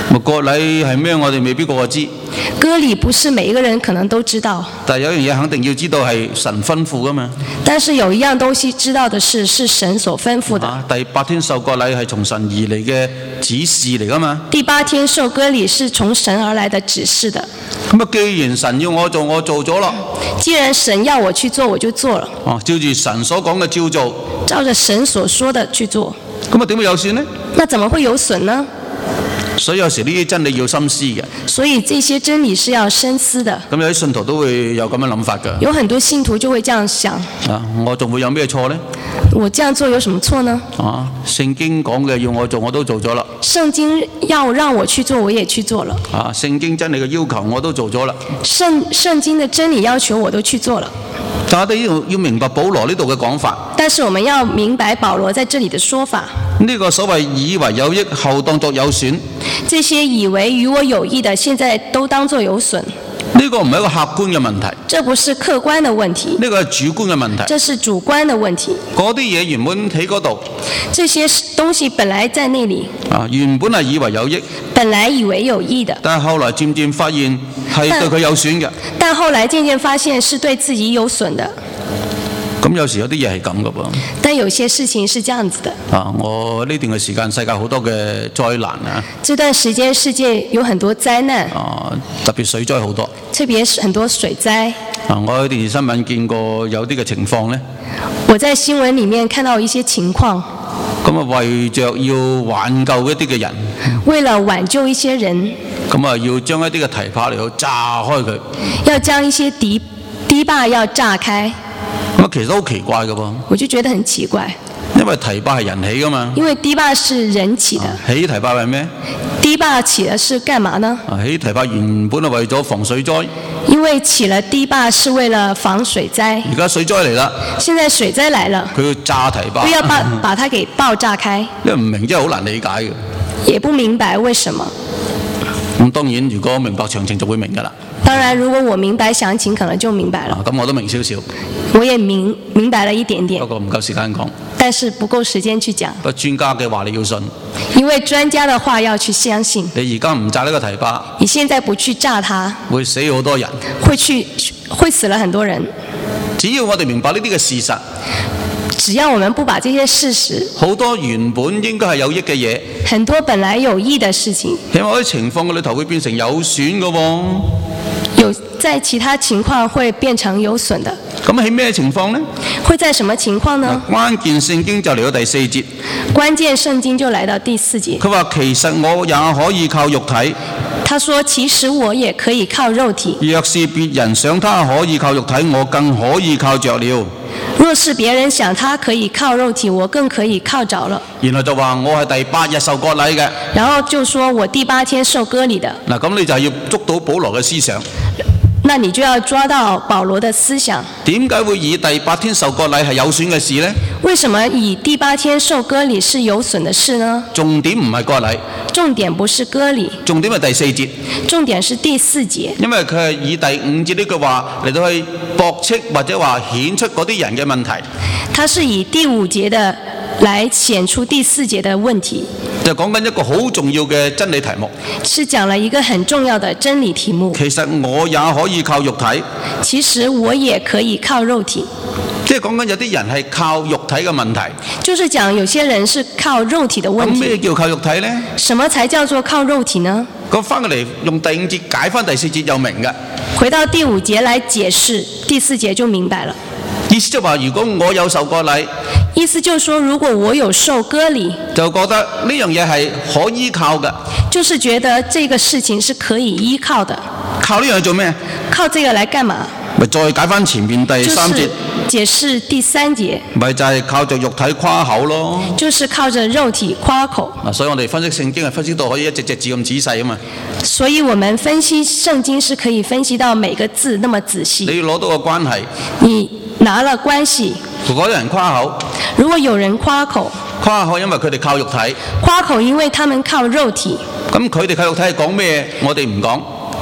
割禮係咩？我哋未必個個知。 割禮不是每一個人可能都知道。 但係有樣嘢肯定要知道係神吩咐噶嘛。 但是有一樣東西知道的是，是神所吩咐的。 啊、第八天受割禮係從神而嚟嘅指示嚟噶嘛。 第八天受割禮是從神而來的指示的。 咁啊，既然神要我做，我做咗咯。 既然神要我去做，我就做了。 哦、啊，照住神所講嘅照做。 照着神所說的去做。 咁啊，點會有損呢？ 那怎麼會有損呢？ 所以有時呢啲真理要深思嘅。 所以這些真理是要深思的。 咁有啲信徒都會有咁樣諗法㗎。 有很多信徒就會這樣想。 啊，我仲會有咩錯呢？ 我這樣做有什麼錯呢？ 啊，聖經講嘅要我做，我都做咗啦。 聖經要讓我去做，我也去做了。 啊，聖經真理嘅要求我都做咗啦。 聖聖經的真理要求我都去做了。 但我哋要要明白保羅呢度嘅講法。 但是我們要明白保羅在這裡的說法。 呢個所謂以為有益，後當作有損。 這些以為與我有益的，現在都當作有損。 呢個唔係一個客觀嘅問題。 這不是客觀的問題。 呢個係主觀嘅問題。 這是主觀的問題。 嗰啲嘢原本喺嗰度。 這些東西本來在那裡。 啊，原本係以為有益。 本來以為有益的。 但係後來漸漸發現係對佢有損嘅。 但後來漸漸發現是對自己有損的。 咁有時有啲嘢係咁噶噃。 但有些事情是這樣子的。 啊，我呢段嘅時間世界好多嘅災難啊。 這段時間世界有很多災難。 啊，特別水災好多。 特別是很多水災。 啊，我喺電視新聞見過有啲嘅情況呢。 我在新聞裡面看到一些情況。 咁啊，為着要挽救一啲嘅人。 為了挽救一些人。 咁啊，要將一啲嘅堤壩嚟到炸開佢。 要將一些堤堤壩要炸開。 咁其實都好奇怪嘅噃。 我就覺得很奇怪。 因為堤壩係人起噶嘛。 因為堤壩是人起的。 啊、起堤壩係咩？ 堤壩起的是幹嘛呢？ 啊、起堤壩原本係為咗防水災。 因為起了堤壩是為了防水災。 而家水災嚟啦。 現在水災來了。 佢要炸堤壩。 佢要把把它給爆炸開。 因為唔明真係好難理解嘅。 也不明白為什麼。 咁當然，如果明白詳情就會明㗎啦。 當然，如果我明白詳情，可能就明白了。 咁、啊、我都明少少。 我也明明白了一點點。 不過唔夠時間講。 但是不夠時間去講。 不過專家嘅話你要信。 因為專家的話要去相信。 你而家唔炸呢個堤壩。 你現在不去炸它。 會死好多人。 會去會死了很多人。 只要我哋明白呢啲嘅事實。 只要我們不把這些事實， 好多原本應該係有益嘅嘢， 很多本來有益的事情， 喺某啲情況嘅裏頭會變成有損嘅喎。 有在其他情況會變成有損的。 咁喺咩情況呢？ 會在什麼情況呢？ 關鍵聖經就嚟到第四節。 關鍵聖經就來到第四節。 佢話其實我也可以靠肉體。 他說其實我也可以靠肉體。 若是別人想他可以靠肉體，我更可以靠着了。 若是別人想他可以靠肉體，我更可以靠着了。 然後就話我係第八日受割禮嘅。 然後就說我第八天受割禮的。 嗱，咁你就要捉到保羅嘅思想。 那你就要抓到保羅的思想。 點解會以第八天受割禮係有損嘅事呢？ 為什麼以第八天受割禮是有損的事呢？ 重點唔係割禮。 重點不是割禮。 重點係第四節。 重點是第四節。 因為佢係以第五節呢句話嚟到去駁斥或者話顯出嗰啲人嘅問題。他是以第五節的來顯出第四節的問題。 就講緊一個好重要嘅真理題目。 是講了一個很重要的真理題目。 其實我也可以靠肉體。 其實我也可以靠肉體。 即係講緊有啲人係靠肉體嘅問題。 就是講有些人是靠肉體的問題。 咁咩叫靠肉體呢？ 什麼才叫做靠肉體呢？ 咁翻過嚟用第五節解翻第四節又明嘅。 回到第五節來解釋第四節就明白了。 意思就話如果我有受割禮， 意思就是說如果我有受割禮，就覺得呢樣嘢係可依靠嘅。 就是覺得這個事情是可以依靠的。 靠呢樣做咩？ 靠這個來幹嘛？ 咪再解翻前面第三節。 解釋第三節。 咪就係靠着肉體誇口咯。 就是靠着肉體誇口。 嗱，所以我哋分析聖經係分析到可以一隻隻字咁仔細啊嘛。 所以我們分析聖經是可以分析到每個字那麼仔細。 你要攞到個關係。 你拿了關係。 如果有人誇口。 如果有人誇口。 誇口因為佢哋靠肉體。 誇口因為他們靠肉體。 咁佢哋靠肉體係講咩？我哋唔講。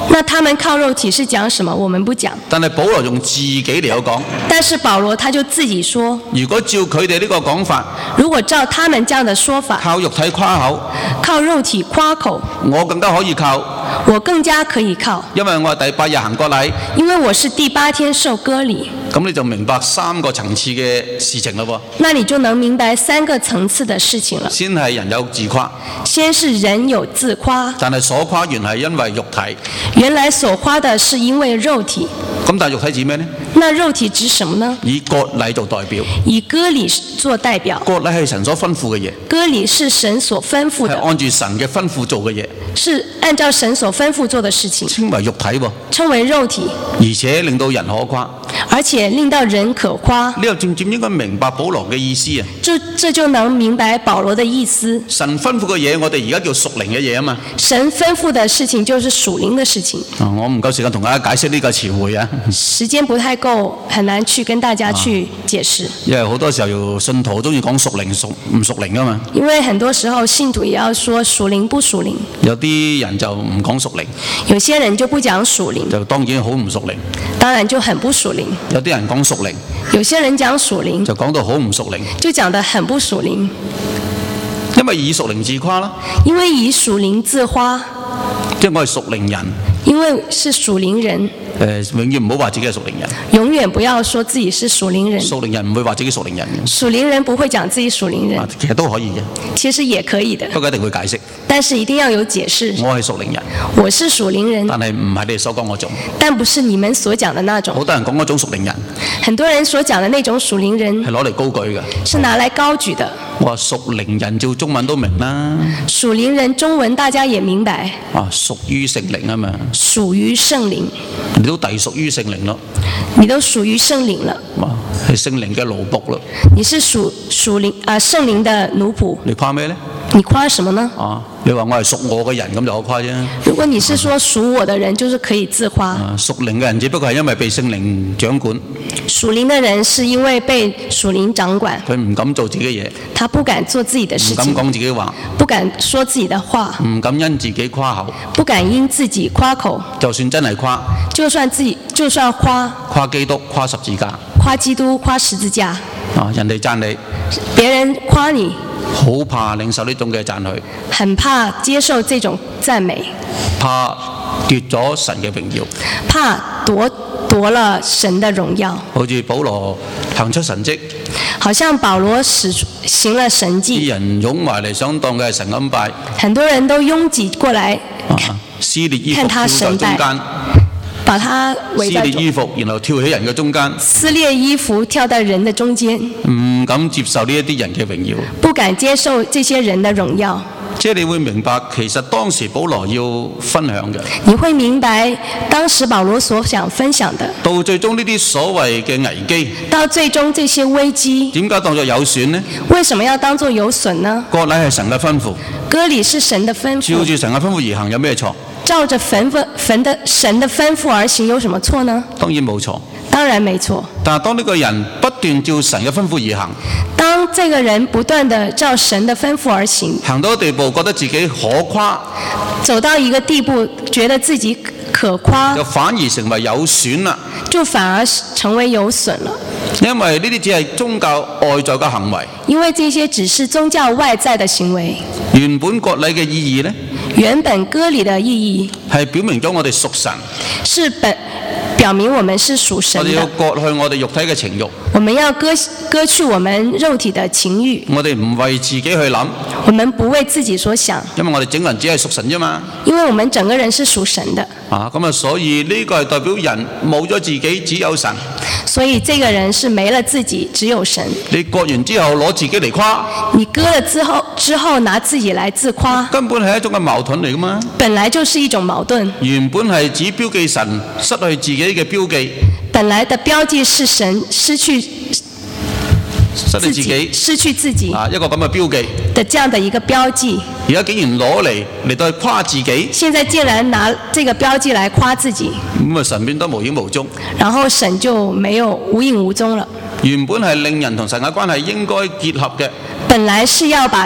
那他們靠肉體是講什麼？我們不講。 但係保羅用自己嚟講。 但是保羅他就自己說， 如果照佢哋呢個講法， 如果照他們這樣的說法， 靠肉體誇口， 靠肉體誇口， 我更加可以靠。 我更加可以靠。 因為我係第八日行割禮。 因為我是第八天受割禮。 咁你就明白三個層次嘅事情啦喎。 那你就能明白三個層次的事情了。 先係人有自誇。 先是人有自誇。 但係所誇原係因為肉體。 原來所誇的是因為肉體。 咁但係肉體指咩呢？ 那肉體指什麼呢？ 以割禮做代表。 以割禮做代表。 割禮係神所吩咐嘅嘢。 割禮是神所吩咐的。 係按住神嘅吩咐做嘅嘢。 是按照神所吩咐做的事情。 稱為肉體喎。 稱為肉體。 而且令到人可誇。 而且令到人可誇。 你又漸漸應該明白保羅嘅意思啊。 這這就能明白保羅的意思。 神吩咐嘅嘢，我哋而家叫屬靈嘅嘢啊嘛。 神吩咐的事情就是屬靈的事情。 啊，我唔夠時間同大家解釋呢個詞彙啊。 時間不太夠，很難去跟大家去解釋。 因為好多時候信徒中意講屬靈屬唔屬靈啊嘛。 因為很多時候信徒也要說屬靈不屬靈。 有啲人就唔講屬靈。 有些人就不講屬靈。 就當然好唔屬靈。 當然就很不屬靈。 有啲人講屬靈。 有些人講屬靈。 就講到好唔屬靈。 就講得很不屬靈。 因為以屬靈自誇啦。 因為以屬靈自誇。 即係我係屬靈人。 因為是屬靈人。 誒，永遠唔好話自己係屬靈人。 永遠不要說自己是屬靈人。 屬靈人唔會話自己屬靈人嘅。 屬靈人不會講自己屬靈人。 其實都可以嘅。 其實也可以的。 不過一定會解釋。 但是一定要有解釋。 我係屬靈人。 我是屬靈人。 但係唔係你哋所講嗰種。 但不是你們所講的那種。 好多人講嗰種屬靈人。 很多人所講的那種屬靈人。 係攞嚟高舉嘅。 是拿來高舉的。 我話屬靈人照中文都明啦。 屬靈人中文大家也明白。 啊，屬於聖靈啊嘛。 屬於聖靈。 你都隸屬於聖靈咯。 你都屬於聖靈了。 哇，係聖靈嘅奴僕咯。 你是屬屬靈啊聖靈的奴僕。 你誇咩呢？ 你誇什麼呢？ 啊，你話我係屬我嘅人咁就可誇啫。 如果你是說屬我的人，就是可以自誇。 啊，屬靈嘅人只不過係因為被聖靈掌管。 屬靈的人是因為被屬靈掌管。 佢唔敢做自己嘢。 他不敢做自己的事情。 唔敢講自己話。 不敢說自己的話。 唔敢因自己誇口。 不敢因自己誇口。 就算真係誇。 就算自己就算誇。 誇基督，誇十字架。 誇基督，誇十字架。 啊，人哋讚你。 別人誇你。 好怕領受呢種嘅讚許。 很怕接受這種讚美。 怕奪咗神嘅榮耀。 怕奪奪了神的榮耀。 好似保羅行出神蹟。 好像保羅使行了神蹟。啲人擁埋嚟想當佢係神咁拜。 很多人都擁擠過來。 啊，撕裂衣服跳在中間。 把他圍在撕裂衣服，然後跳喺人嘅中間。 撕裂衣服，跳在人的中間。 唔敢接受呢一啲人嘅榮耀。 不敢接受這些人的榮耀。 即係你會明白，其實當時保羅要分享嘅。 你會明白，當時保羅所想分享的。 到最終呢啲所謂嘅危機。 到最終這些危機。 點解當作有損呢？ 為什麼要當作有損呢？ 割禮係神嘅吩咐。 割禮是神的吩咐。 照住神嘅吩咐而行，有咩錯？ 照着吩咐神的神的吩咐而行，有什麼錯呢？ 當然冇錯。 當然沒錯。 但係當呢個人不斷照神嘅吩咐而行， 當這個人不斷地照神的吩咐而行， 行到地步覺得自己可誇， 走到一個地步覺得自己可誇， 就反而成為有損啦， 就反而成為有損了。 因為呢啲只係宗教外在嘅行為， 因為這些只是宗教外在的行為。 原本割禮嘅意義呢？ 原本割禮的意義係表明咗我哋屬神， 是本表明我們是屬神的。 我哋要割去我哋肉體嘅情慾， 我們要割割去我們肉體的情慾。 我哋唔為自己去諗， 我們不為自己所想， 因為我哋整個人只係屬神啫嘛。 因為我們整個人是屬神的。 啊，咁啊，所以呢個係代表人冇咗自己，只有神。 所以這個人是沒了自己，只有神。 你割完之後攞自己嚟誇， 你割了之後之後拿自己來自誇， 根本係一種嘅矛盾嚟噶嘛。 本來就是一種矛盾。 原本係指標記神失去自己嘅標記， 本來的標記是神失去失去自己， 失去自己啊，一個咁嘅標記的這樣的一個標記。 而家竟然攞嚟嚟到去誇自己， 現在竟然拿這個標記來誇自己， 咁啊神變得無影無蹤， 然後神就沒有無影無蹤了。 原本係令人同神嘅關係應該結合嘅， 本來是要把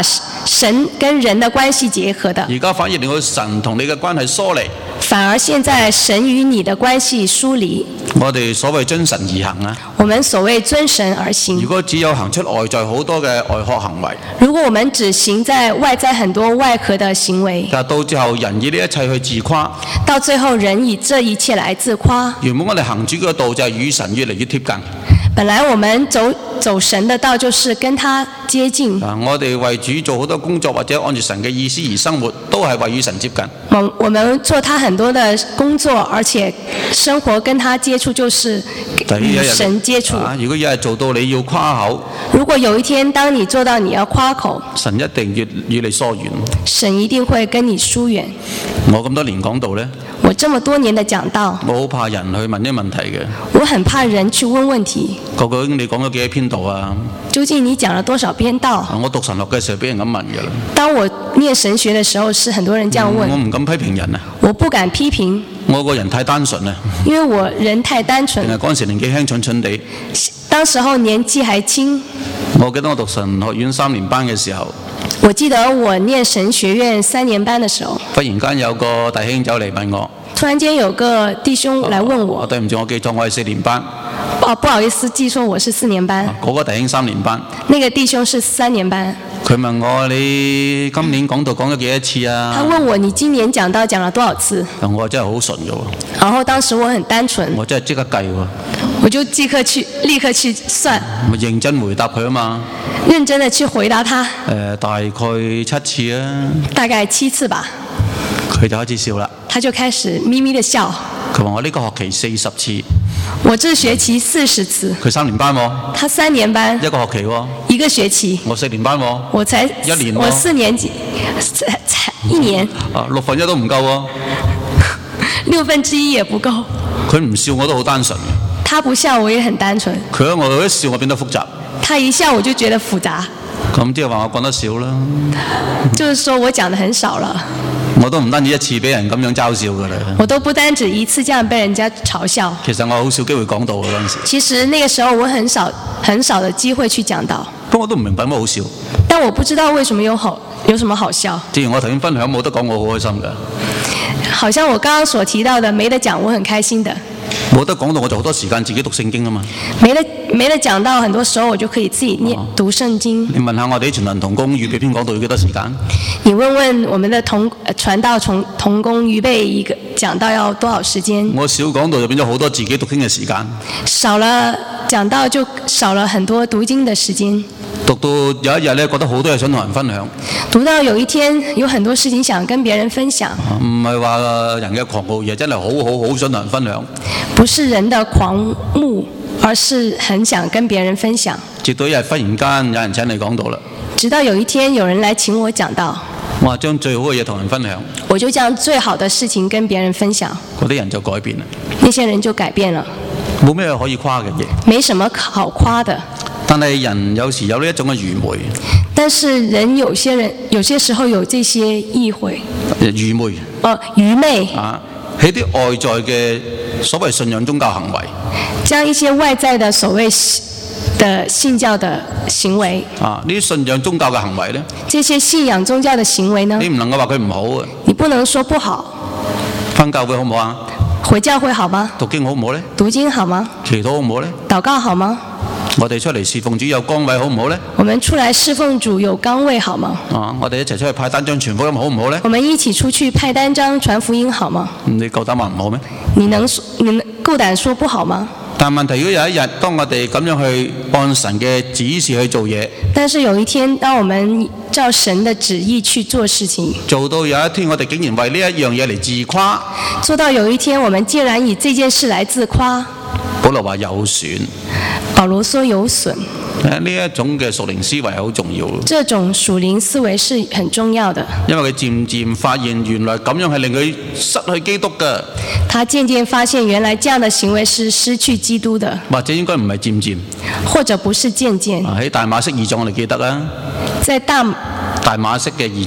神跟人的關係結合的。 而家反而令到神同你嘅關係疏離。 反而現在神與你的關係疏離。 我哋所謂遵神而行啊。 我們所謂遵神而行。 如果只有行出外在好多嘅外殼行為， 如果我們只行在外在很多外殼的行為， 但到最後人以呢一切去自誇， 到最後人以這一切來自誇。 原本我哋行主嘅道就係與神越嚟越貼近。 本來我們走走神的道，就是跟他接近。 啊，我哋為主做好多工作，或者按照神嘅意思而生活，都係為與神接近。 我我們做他很多的工作，而且生活跟他接觸，就是與神接觸。 啊，如果有日做到你要誇口， 如果有一天當你做到你要誇口， 神一定越與你疏遠。 神一定會跟你疏遠。 我咁多年講道呢， 我這麼多年的講道， 我好怕人去問啲問題嘅。 我很怕人去問問題。 究竟你講咗幾多篇道啊？ 究竟你講了多少篇道？ 我讀神學嘅時候俾人咁問㗎啦。 當我念神學嘅時候，是很多人這樣問。 我唔敢批評人啊。 我不敢批評。 我個人太單純啦。 因為我人太單純。 定係嗰陣時年紀輕蠢蠢地。 當時候年紀還輕。 我記得我讀神學院三年班嘅時候。 我記得我念神學院三年班嘅時候。 忽然間有個弟兄走嚟問我。 突然間有個弟兄來問我。 哦，對唔住，我記錯，我係四年班。 哦，不好意思，記錯，我是四年班。 嗰個弟兄三年班。 那個弟兄是三年班。 佢問我：你今年講道講咗幾多次啊？ 他問我：你今年講道講了多少次？ 我真係好純㗎喎。 然後當時我很單純。 我真係即刻計喎。 我就即刻去，立刻去算。 咪認真回答佢啊嘛。 認真的去回答他。 誒，大概七次啊。 大概七次吧。 佢就開始笑啦。 他就開始咪咪的笑。 佢話：我呢個學期四十次。 我這學期四十次。 佢三年班喎。 他三年班。 一個學期喎。 一個學期。 我四年班喎。 我才一年喎。 我四年級，才才一年。 啊，六分一都唔夠喎。 六分之一也不夠。 佢唔笑我都好單純。 他不笑我也很單純。 佢喺我一笑我變得複雜。 他一笑我就覺得複雜。 咁即係話我講得少啦。 就是說我講得很少了。 我都唔單止一次俾人咁樣嘲笑㗎啦。 我都不單止一次這樣被人家嘲笑。 其實我好少機會講道嗰陣時。 其實那個時候我很少很少的機會去講道。 不過我都唔明白乜好笑。 但我不知道為什麼有好有什麼好笑。 正如我頭先分享冇得講，我好開心㗎。 好像我剛剛所提到的沒得講，我很開心的。 冇得講到我就好多時間自己讀聖經啊嘛。 沒得沒得講到，很多時候我就可以自己念、哦、讀聖經。 你問下我哋全能同工預備篇講道要幾多時間？ 你問問我們的同傳道同同工預備一個講道要多少時間？ 我少講道就變咗好多自己讀經嘅時間。 少了講道就少了很多讀經的時間。 讀到有一日咧，覺得好多嘢想同人分享。 讀到有一天有很多事情想跟別人分享。 唔係話人嘅狂傲，而真係好好好想同人分享。 不是人的狂慕，而是很想跟別人分享。 直到一日忽然間有人請你講道啦。 直到有一天有人來請我講道。 我將最好嘅嘢同人分享。 我就將最好的事情跟別人分享。 嗰啲人就改變啦。 那些人就改變了。 冇咩可以誇嘅嘢。 沒什麼好誇的。 但係人有時有呢一種嘅愚昧。 但是人有些人有些時候有這些誤會。 愚昧。 哦，愚昧。 啊，喺啲外在嘅所謂信仰宗教行為。 將一些外在的所謂的信教的行為。 啊，呢啲信仰宗教嘅行為呢？ 這些信仰宗教的行為呢？ 你唔能夠話佢唔好啊。 你不能說不好。 返教會好唔好啊？ 回教會好嗎？ 讀經好唔好呢？ 讀經好嗎？ 祈禱好唔好呢？ 禱告好嗎？ 我哋出嚟侍奉主有崗位好唔好呢？ 我們出來侍奉主有崗位好嗎？ 啊，我哋一齊出去派單張傳福音好唔好呢？ 我們一起出去派單張傳福音好嗎？ 你夠膽話唔好咩？ 你能你能夠膽說不好嗎？ 但問題如果有一日，當我哋咁樣去按神嘅指示去做嘢， 但是有一天，當我們照神的旨意去做事情， 做到有一天我哋竟然為呢一樣嘢嚟自誇， 做到有一天我們竟然以這件事來自誇， 保羅話有損， 保羅說有損。 呢一種嘅屬靈思維係好重要。 這種屬靈思維是很重要的。 因為佢漸漸發現原來咁樣係令佢失去基督嘅。 他漸漸發現原來這樣的行為是失去基督的。 或者應該唔係漸漸。 或者不是漸漸。 喺大馬色異象我哋記得啦。 在大大馬色嘅異象。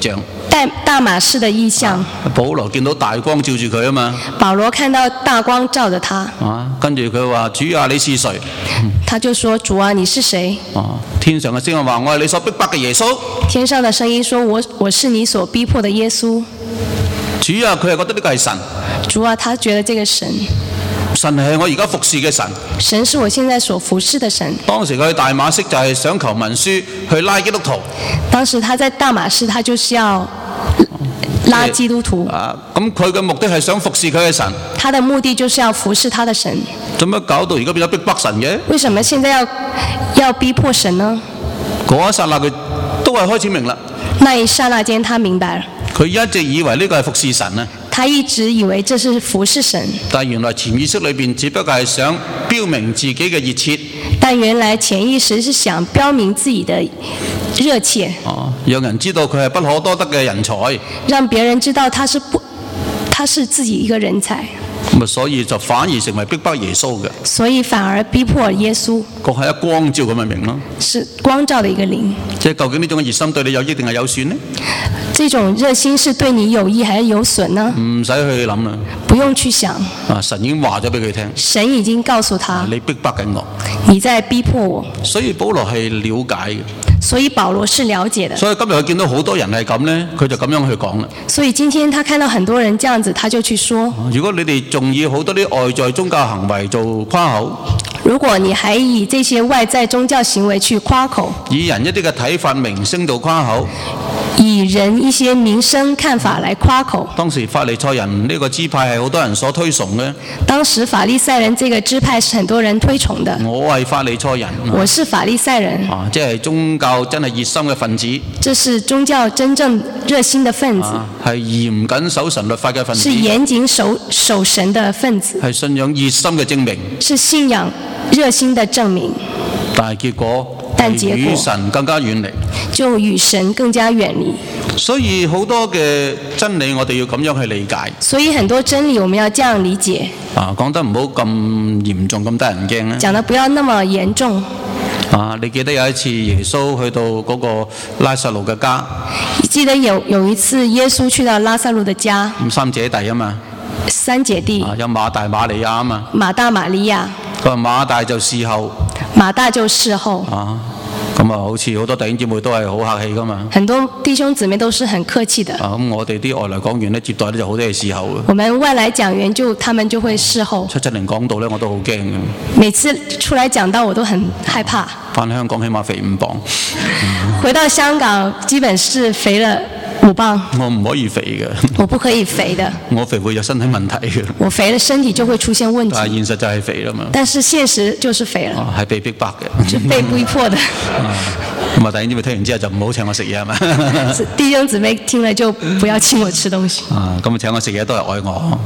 大大馬士的異象。 啊、保羅見到大光照住佢啊嘛。 保羅看到大光照着他。 啊，跟住佢話：主啊，你是誰？ 他就說：主啊，你是誰？ 啊，天上嘅聲音話：我係你所逼迫嘅耶穌。 天上的聲音說：我我是你所逼迫的耶穌。 主啊，佢係覺得呢個係神。 主啊，他覺得這個神。 神係我而家服侍嘅神。 神是我現在所服侍的神。 當時佢去大馬色就係想求文書去拉基督徒。 當時他在大馬士，他就是要拉基督徒。 啊，咁佢嘅目的係想服侍佢嘅神。 他的目的就是要服侍他的神。 做乜搞到而家變咗逼迫神嘅？ 為什麼現在要要逼迫神呢？ 嗰一剎那佢都係開始明啦。 那一剎那間，他明白了。 佢一直以為呢個係服侍神啊。 他一直以為這是服侍神， 但原來潛意識裏邊只不過係想標明自己嘅熱切。 但原來潛意識是想標明自己的熱切。 哦，讓人知道佢係不可多得嘅人才。 讓別人知道他是不，他是自己一個人才。 咁啊，所以就反而成為逼迫耶穌嘅。 所以反而逼迫耶穌。 個係一光照咁咪明咯。 是光照的一個靈。 即係究竟呢種熱心對你有益定係有損呢？ 這種熱心是對你有益還是有損呢？ 唔使去諗啦。 不用去想。 啊，神已經話咗俾佢聽。 神已經告訴他。 你逼迫緊我。 你在逼迫我。 所以保羅係了解嘅。 所以保羅是了解的。 所以今日佢見到好多人係咁呢，佢就咁樣去講啦。 所以今天他看到很多人這樣子，他就去說： 如果你哋仲以好多啲外在宗教行為做誇口， 如果你還以這些外在宗教行為去誇口， 以人一啲嘅睇法名聲做誇口， 以人一些名聲看法來誇口。 當時法利賽人呢個支派係好多人所推崇嘅。 當時法利賽人這個支派是很多人推崇的。 我係法利賽人。 我是法利賽人。 啊，即係宗教真係熱心嘅分子。 這是宗教真正熱心的分子。 啊，係嚴謹守神律法嘅分子。 是嚴謹守守神的分子。 係信仰熱心嘅證明。 是信仰熱心的證明。 但係結果， 但結果與神更加遠離， 就與神更加遠離。 所以好多嘅真理，我哋要咁樣去理解。 所以很多真理，我們要這樣理解。 啊，講得唔好咁嚴重，咁得人驚咧。 講得不要那麼嚴重。 啊，你記得有一次耶穌去到嗰個拉撒路嘅家？ 記得有有一次耶穌去到拉撒路的家。 咁三姐弟啊嘛。 三姐弟。 啊，有馬大、馬利亞啊嘛。 馬大、馬利亞。 佢話馬大就侍候。 馬大就侍候。 啊。咁啊，好似好多弟兄姊妹都係好客氣噶嘛。 很多弟兄姊妹都是很客氣的。 啊，咁我哋啲外來講員咧接待咧就好多係侍候嘅。 我們外來講員就他們就會侍候。 出七零講道咧，我都好驚嘅。 每次出來講道，我都很害怕。 返香港起碼肥五磅。 回到香港，基本是肥了五磅。 我唔可以肥嘅。 我不可以肥的。 我肥會有身體問題嘅。 我肥了，身體就會出現問題。 但係現實就係肥啦嘛。 但是現實就是肥了。 係、啊、被逼迫嘅。 就被逼迫的。 咁啊，弟兄姊妹聽完之後就唔好請我食嘢係嘛？ 弟兄姊妹聽了就不要請我吃東西。 啊，咁請我食嘢都係愛我。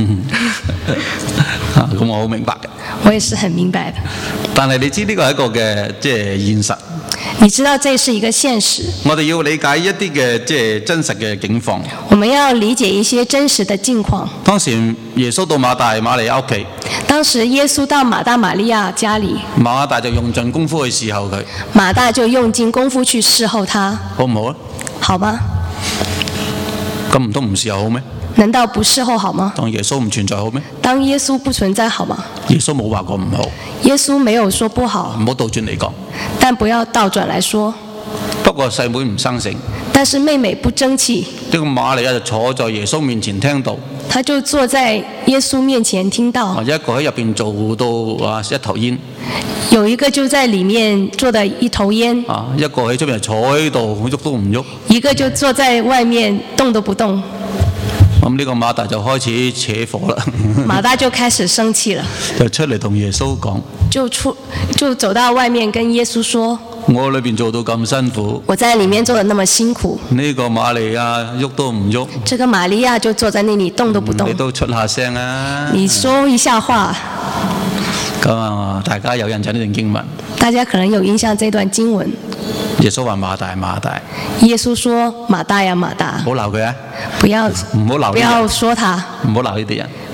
啊，咁我好明白嘅。 我也是很明白的。 但係你知呢個係一個嘅即係現實。 你知道這是一個現實。 我哋要理解一啲嘅即係真實嘅境況。 我們要理解一些真實的境況。 當時耶穌到馬大馬利亞屋企。 當時耶穌到馬大馬利亞家裏。 馬大就用盡功夫去侍候佢。 馬大就用盡功夫去侍候他。 好唔好啊？ 好嗎？ 咁唔通唔侍候好咩？ 難道不侍候好嗎？ 當耶穌唔存在好咩？ 當耶穌不存在好嗎？ 耶穌冇話過唔好。 耶穌沒有說不好。 唔好倒轉嚟講。 但不要倒轉來說。 不過細妹唔生性。 但是妹妹不爭氣。 呢個瑪利亞就坐在耶穌面前聽道。 他就坐在耶穌面前聽道。 一個喺入邊做到啊一頭煙。 有一個就在裡面做的一頭煙。 啊，一個喺出邊坐喺度，喐都唔喐。 一個就坐在外面動都不動。 咁呢個馬大就開始扯火啦。 馬大就開始生氣了。 就出嚟同耶穌講。 就出就走到外面跟耶穌說。 我裏邊做到咁辛苦。 我在裡面做得那麼辛苦。 呢個瑪利亞喐都唔喐。 這個瑪利亞就坐在那裡動都不動。 你都出下聲啊！ 你說一下話。 咁啊，大家有印象呢段經文？ 大家可能有印象這段經文。 耶穌話馬大馬大。 耶穌說馬大呀馬大。 唔好鬧佢啊！ 不要唔好鬧。 不要說他。 唔好鬧呢啲人。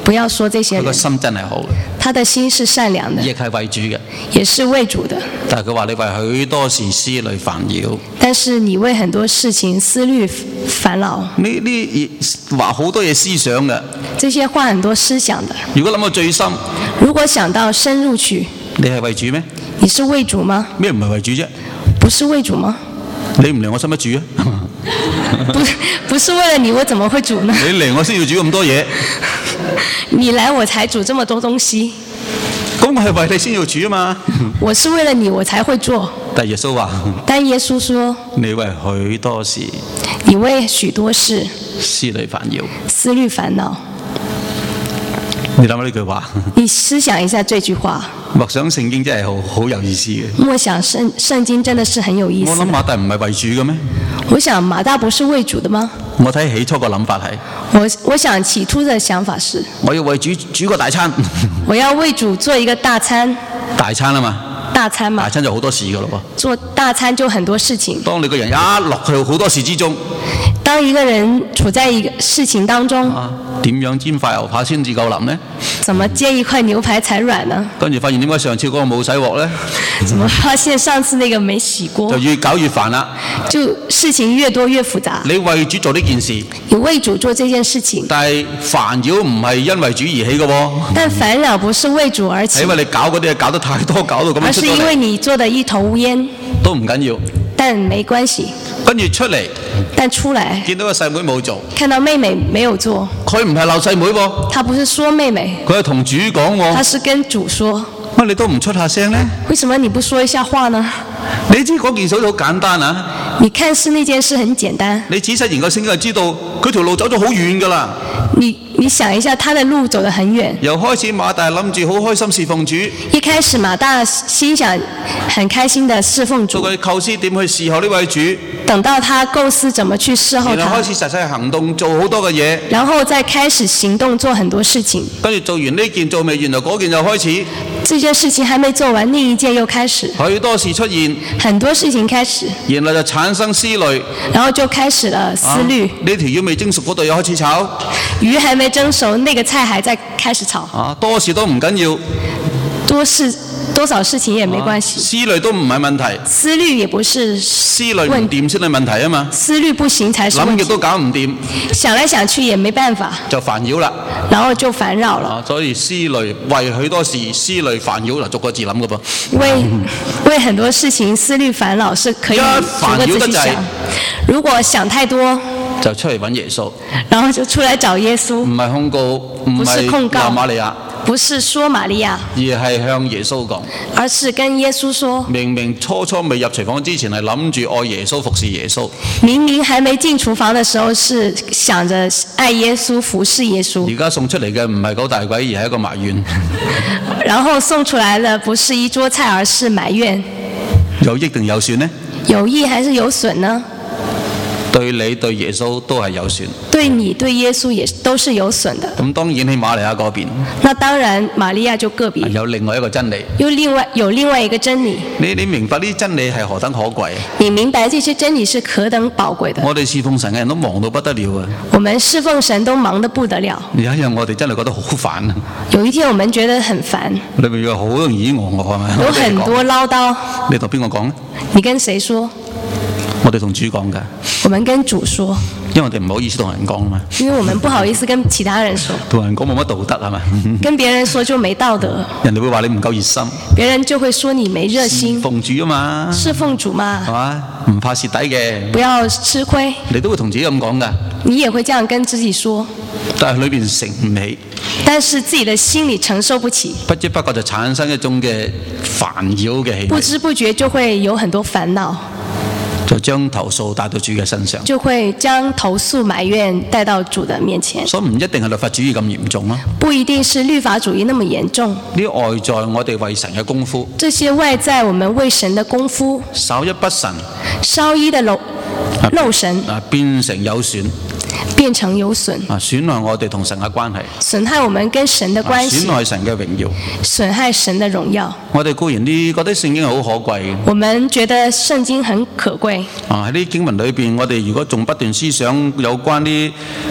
不要說這些人。 佢個心真係好嘅。 他的心是善良的。 亦係為主嘅。 也是為主的。 但係佢話你為許多事思慮煩擾。 但是你為很多事情思慮煩惱。呢呢話好多嘢思想嘅。 這些話很多思想的。 如果諗到最深， 如果想到深入去， 你係為主咩？ 你是為主嗎？ 咩唔係為主啫？ 不是為主嗎？ 你唔嚟我使乜煮啊？ 不，不是為了你，我怎麼會煮呢？ 你嚟我先要煮咁多嘢。 你來我才煮這麼多東西。 咁我係為你先要煮啊嘛。 我是為了你，我才會做。 但耶穌話， 但耶穌說， 你為許多事， 你為許多事思慮煩擾， 思慮煩惱。 你諗下呢句話？ 你思想一下這句話。 默想聖經真係好好有意思嘅。 默想聖聖經真的是很有意思。 我諗馬大唔係為主嘅咩？ 我想馬大不是為主的嗎？ 我睇起初個諗法係。 我我想起初的想法是。 我要為主煮個大餐。 我要為主做一個大餐。 大餐啊嘛。 大餐嘛。 大餐就好多事噶咯喎。 做大餐就很多事情。 當你個人一落去好多事之中。 當一個人處在一個事情當中。 啊，點樣煎塊牛扒先至夠腍呢？ 怎麼煎一塊牛排才軟呢？ 跟住發現點解上次嗰個冇洗鑊呢？ 怎麼發現上次那個沒洗鍋？ 就越搞越煩啦。 就事情越多越複雜。 你為主做呢件事， 你為主做這件事情， 但係煩擾唔係因為主而起嘅喎。 但煩惱不是為主而起。 係因為你搞嗰啲嘢搞得太多，搞到咁樣出咗嚟。 而是因為你做得一頭烏煙。 都唔緊要。 但沒關係。 跟住出嚟， 但出來見到個細妹冇做， 看到妹妹沒有做， 佢唔係鬧細妹喎， 他不是說妹妹， 佢係同主講喎， 他是跟主說， 乜你都唔出下聲呢？ 為什麼你不說一下話呢？ 你知嗰件事好簡單啊！ 你看似那件事很簡單， 你仔細研究聖經就知道佢條路走咗好遠噶啦。 你你想一下，他的路走得很遠。 由開始馬大諗住好開心侍奉主， 一開始馬大心想很開心的侍奉主， 做佢構思點去侍候呢位主。 等到他構思怎麼去侍候他， 然後開始實際行動，做好多嘅嘢， 然後再開始行動做很多事情。 跟住做完呢件做未，原來嗰件又開始。 這件事情還沒做完，另一件又開始。 許多事出現， 很多事情開始， 然後就產生思慮， 然後就開始了思慮。 呢條魚未蒸熟嗰度又開始炒， 魚還沒蒸熟，那個菜還在開始炒。 啊，多事都唔緊要， 多事多少事情也沒關係。 思慮都唔係問題， 思慮也不是思慮唔掂先係問題啊嘛。 思慮不行才是問題。 諗極都搞唔掂， 想來想去也沒辦法， 就煩擾啦。 然後就煩擾了。 啊，所以思慮為許多事思慮煩擾嗱，逐個字諗噶噃。 為為很多事情思慮煩惱是可以逐個字去想。如果想太多， 就出嚟揾耶穌， 然後就出來找耶穌。 唔係控告，唔係鬧瑪利亞。 不是說瑪利亞， 而係向耶穌講， 而是跟耶穌說。 明明初初未入廚房之前係諗住愛耶穌服侍耶穌， 明明還沒進廚房的時候是想着愛耶穌服侍耶穌。 而家送出嚟嘅唔係九大簋，而係一個埋怨。 然後送出來的不是一桌菜，而是埋怨。 有益定有損呢？ 有益還是有損呢？ 對你對耶穌都係有損， 對你對耶穌也都是有損的。 咁當然喺瑪利亞嗰邊， 那當然瑪利亞就個別有另外一個真理， 有另外有另外一個真理。 你你明白呢啲真理係何等可貴？ 你明白這些真理是何等寶貴的？ 我哋侍奉神嘅人都忙到不得了啊！ 我們侍奉神都忙得不得了。 有一日我哋真係覺得好煩啊！ 有一天我們覺得很煩。 裏面有好多耳我我係咪？ 有很多嘮叨。 你同邊個講咧？ 你跟誰說？ 我哋同主講㗎。 我們跟主說。 因為我哋唔好意思同人講嘛。 因為我們不好意思跟其他人說。 同人講冇乜道德係咪？ 跟別人說就沒道德。 人哋會話你唔夠熱心。 別人就會說你沒熱心。 奉主啊嘛。 是奉主嘛。 係嘛？唔怕蝕底嘅。 不要吃虧。 你都會同自己咁講㗎。 你也會這樣跟自己說。 但係裏邊承唔起。 但是自己的心裡承受不起。 不知不覺就產生一種嘅煩擾嘅氣味。 不知不覺就會有很多煩惱。 就將投訴帶到主嘅身上， 就會將投訴埋怨帶到主的面前。 所以唔一定係律法主義咁嚴重咯。 不一定是律法主義那麼嚴重。 呢外在我哋為神嘅功夫， 這些外在我們為神的功夫， 稍一不慎， 稍一的漏漏神啊，變成有損， 變成有損啊，損害我哋同神嘅關係， 損害我們跟神的關係， 損害神嘅榮耀， 損害神的榮耀。 我哋固然呢覺得聖經好可貴， 我們覺得聖經很可貴。 啊，喺啲經文裏邊，我哋如果仲不斷思想有關啲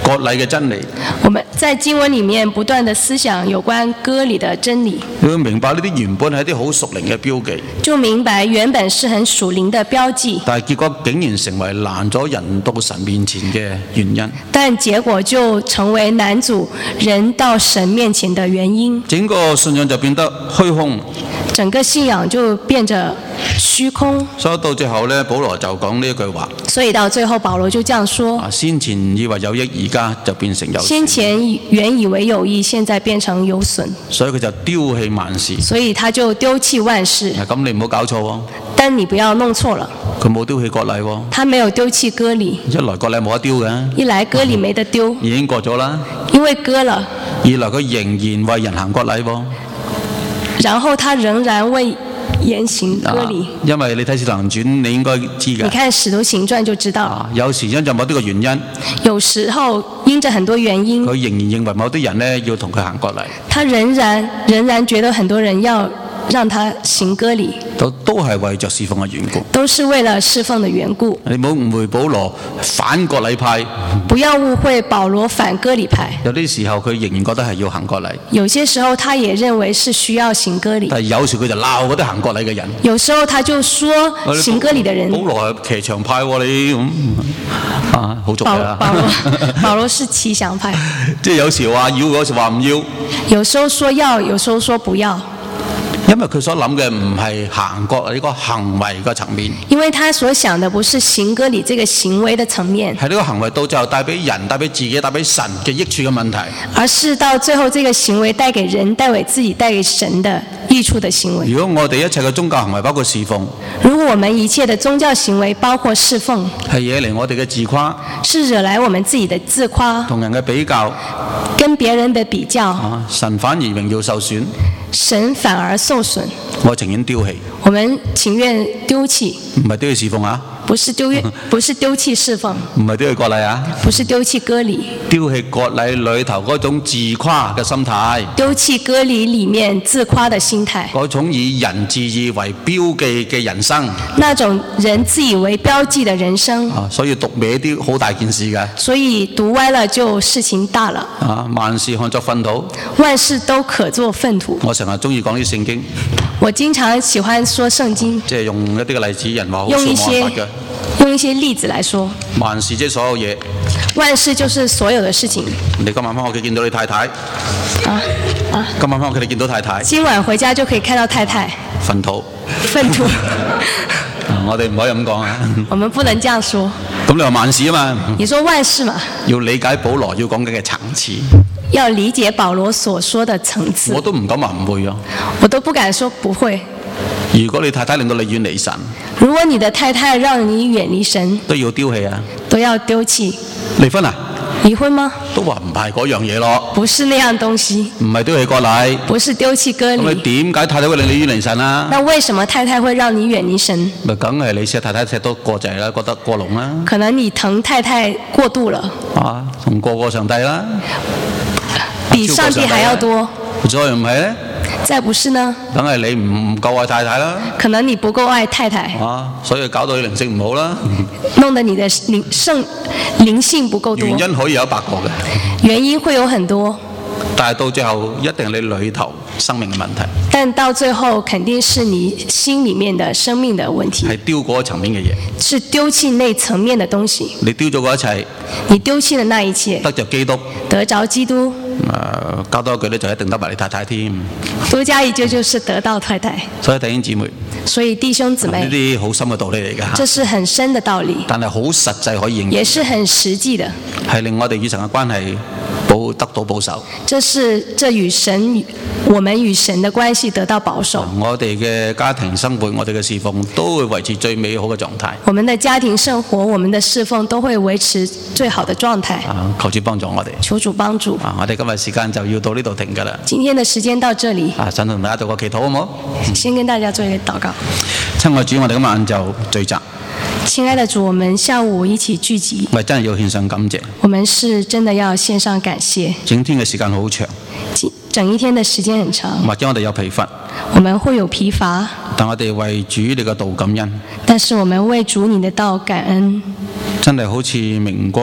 割禮嘅真理。 我們在經文裡面不斷地思想有關割禮的真理。 你會明白呢啲原本係啲好屬靈嘅標記。 就明白原本是很屬靈的標記。 但係結果竟然成為攔咗人到神面前嘅原因。 但結果就成為攔阻人到神面前的原因。 整個信仰就變得虛空。 整個信仰就變得虛空。 所以到最後呢，保羅就講呢一句話。 所以到最後，保羅就這樣說： 先前以為有益，而家就變成有損。 先前原以為有益，現在變成有損。 所以佢就丟棄萬事。 所以他就丟棄萬事。 咁你唔好搞錯喎。 但你不要弄錯了。 佢冇丟棄割禮喎。 他沒有丟棄割禮。 一來割禮冇得丟嘅。 一來割禮沒得丟。 已經割咗啦。 因為割了。 二來佢仍然為人行割禮喎。 然後他仍然為言行割禮、啊， 因為你睇《使徒行傳》，你應該知嘅。 你看《使徒行傳》就知道。 啊、有時因就某啲個原因。 有時候因着很多原因。 佢仍然認為某啲人呢要同佢行割禮。 他仍然仍然覺得很多人要讓他行割禮。 都都係為着侍奉嘅緣故。 都是為了侍奉的緣故。 你唔好誤會保羅反割禮派。 不要誤會保羅反割禮派。 有啲時候佢仍然覺得係要行割禮。 有些時候他也認為是需要行割禮。 但係有時佢就鬧嗰啲行割禮嘅人。 有時候他就說行割禮的人。 保羅係騎牆派喎，你咁、嗯、啊好俗嘅。 保羅保羅是騎牆派。 即係有時話要，有時話唔要。 有時候說要，有時候說不要。 因為佢所諗嘅唔係行割禮呢個行為嘅層面， 因為他所想的不是行割禮這個行為的層面， 係呢個行為到最後帶俾人、帶俾自己、帶俾神嘅益處嘅問題， 而是到最後這個行為帶給人、帶給自己、帶給神的益處的行為。 如果我哋一切嘅宗教行為包括侍奉， 如果我們一切的宗教行為包括侍奉， 係惹嚟我哋嘅自誇， 是惹來我們自己的自誇， 同人嘅比較， 跟別人的比較， 啊、神反而榮耀受損。 神反而受損， 我情願丟棄。 我們情願丟棄， 唔係丟棄侍奉啊！ 不是丟，不是丟棄侍奉， 唔係丟棄割禮啊！ 不是丟棄割禮， 丟棄割禮裏頭嗰種自誇嘅心態， 丟棄割禮裡面自誇的心態， 嗰種以人自以為標記嘅人生， 那種人自以為標記的人生， 啊，所以讀歪啲好大件事嘅， 所以讀歪了就事情大了。 啊，萬事看作糞土， 萬事都可作糞土。 我成日中意講啲聖經， 我經常喜歡說聖經， 即係用一啲嘅例子，人話好用一些用一些例子來說， 萬事即係所有嘢， 萬事就是所有的事情。 你今晚翻屋企見到你太太， 啊啊！ 今晚翻屋企你見到太太， 今晚回家就可以看到太太， 糞土， 糞土。 我哋唔可以咁講啊！ 我們不能這樣說。 咁你話萬事啊嘛？ 你說萬事嘛？ 要理解保羅要講嘅層次。 要理解保羅所說的層次。 我都唔敢話唔會啊！ 我都不敢說不會。 如果你太太令到你遠離神， 如果你的太太讓你遠離神， 都要丟棄啊！ 都要丟棄。 離婚啊？ 離婚嗎？ 都話唔係嗰樣嘢咯。 不是那樣東西。 唔係丟棄割禮。 不是丟棄割禮。 咁你點解太太會令你遠離神啊？ 那為什麼太太會讓你遠離神？ 咪梗係你錫太太錫多過滯啦，覺得過籠啦。 可能你疼太太過度了。 啊，同過過上帝啦。 比上帝還要多。 再唔係咧？ 再不是呢？ 梗係你唔夠愛太太啦。 可能你不夠愛太太。 啊，所以搞到你靈性唔好啦。 弄得你的靈聖靈性不夠多。 原因可以有一百個嘅。 原因會有很多。 但係到最後一定係你裏頭生命嘅問題。 但到最後肯定是你心裡面的生命的問題。 係丟嗰層面嘅嘢。 是丟棄那層面的東西。 你丟咗嗰一切。 你丟棄了那一切。 得着基督。 得着基督。 誒、呃，加多一句咧，就一定得埋你太太添。 多加一句就是得到太太。 所以弟兄姊妹。 所以弟兄姊妹。 呢啲好深嘅道理嚟㗎。 這是很深的道理。 但係好實際可以應用。 也是很實際的。 係令我哋與神嘅關係保得到保守。 這是這與神，我們與神的關係得到保守。 我哋嘅家庭生活，我哋嘅侍奉都會維持最美好嘅狀態。 我們的家庭生活，我們的侍奉都會維持最好的狀態。 啊，求主幫助我哋。 求主幫助。 啊，我哋今日時間就要到呢度停㗎啦。 今天的時間到這裡。 啊，想同大家做個祈禱好唔好？ 先跟大家做一個禱告。 親愛主，我哋今晚就聚集。 親愛的主，我們下午一起聚集。 我真係要獻上感謝。 我們是真的要獻上感謝。 整天嘅時間好長。 整一天的時間很長。 或者我哋有疲乏。 我們會有疲乏。 但我哋為主你嘅道感恩。 但是我們為主你的道感恩。 真係好似明光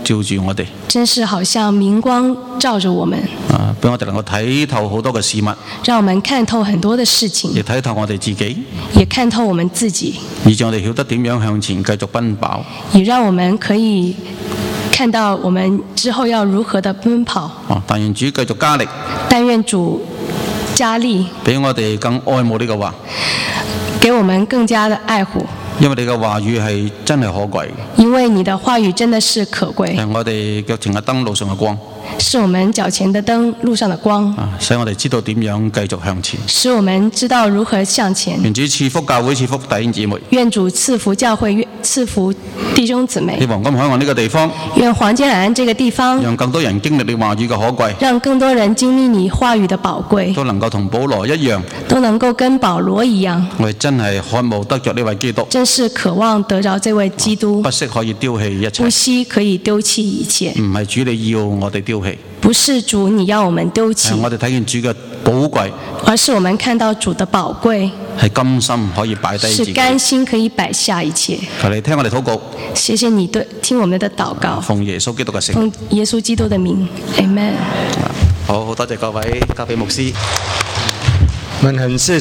照住我哋。 真是好像明光照着我們。 啊，俾我哋能夠睇透好多嘅事物。 讓我們看透很多的事情。 亦睇透我哋自己。 也看透我們自己。 以致我哋曉得點樣向前繼續奔跑。 也讓我們可以看到我們之後要如何的奔跑。 哦，但願主繼續加力。 但願主加力。 俾我哋更愛慕呢個話。 給我們更加的愛護。 因為你嘅話語係真係可貴。 因為你的話語真的是可貴。 係我哋腳前嘅燈，路上嘅光。 是我們腳前的燈，路上的光。 啊，使我哋知道點樣繼續向前。 使我們知道如何向前。 願主賜福教會，賜福弟兄姊妹。 願主賜福教會，賜福弟兄姊妹。 喺黃金海岸呢個地方。 願黃金海岸這個地方。 讓更多人經歷你話語嘅可貴。 讓更多人經歷你話語的寶貴。 都能夠同保羅一樣。 都能夠跟保羅一樣。 我哋真係渴慕得着呢位基督。 真是渴望得着這位基督。 不惜可以丟棄一切。 不惜可以丟棄一切。 唔係主你要我哋丟棄。 不是主你要我們丟棄。 我哋睇見主嘅寶貴。 而是我們看到主的寶貴。 係甘心可以擺低自己。 是甘心可以擺下一切。 求你聽我哋禱告。 謝謝你對聽我們的禱告。 奉耶穌基督嘅聖。 奉耶穌基督的名 ，Amen。 好，好多謝各位交俾牧師。 我們很謝謝。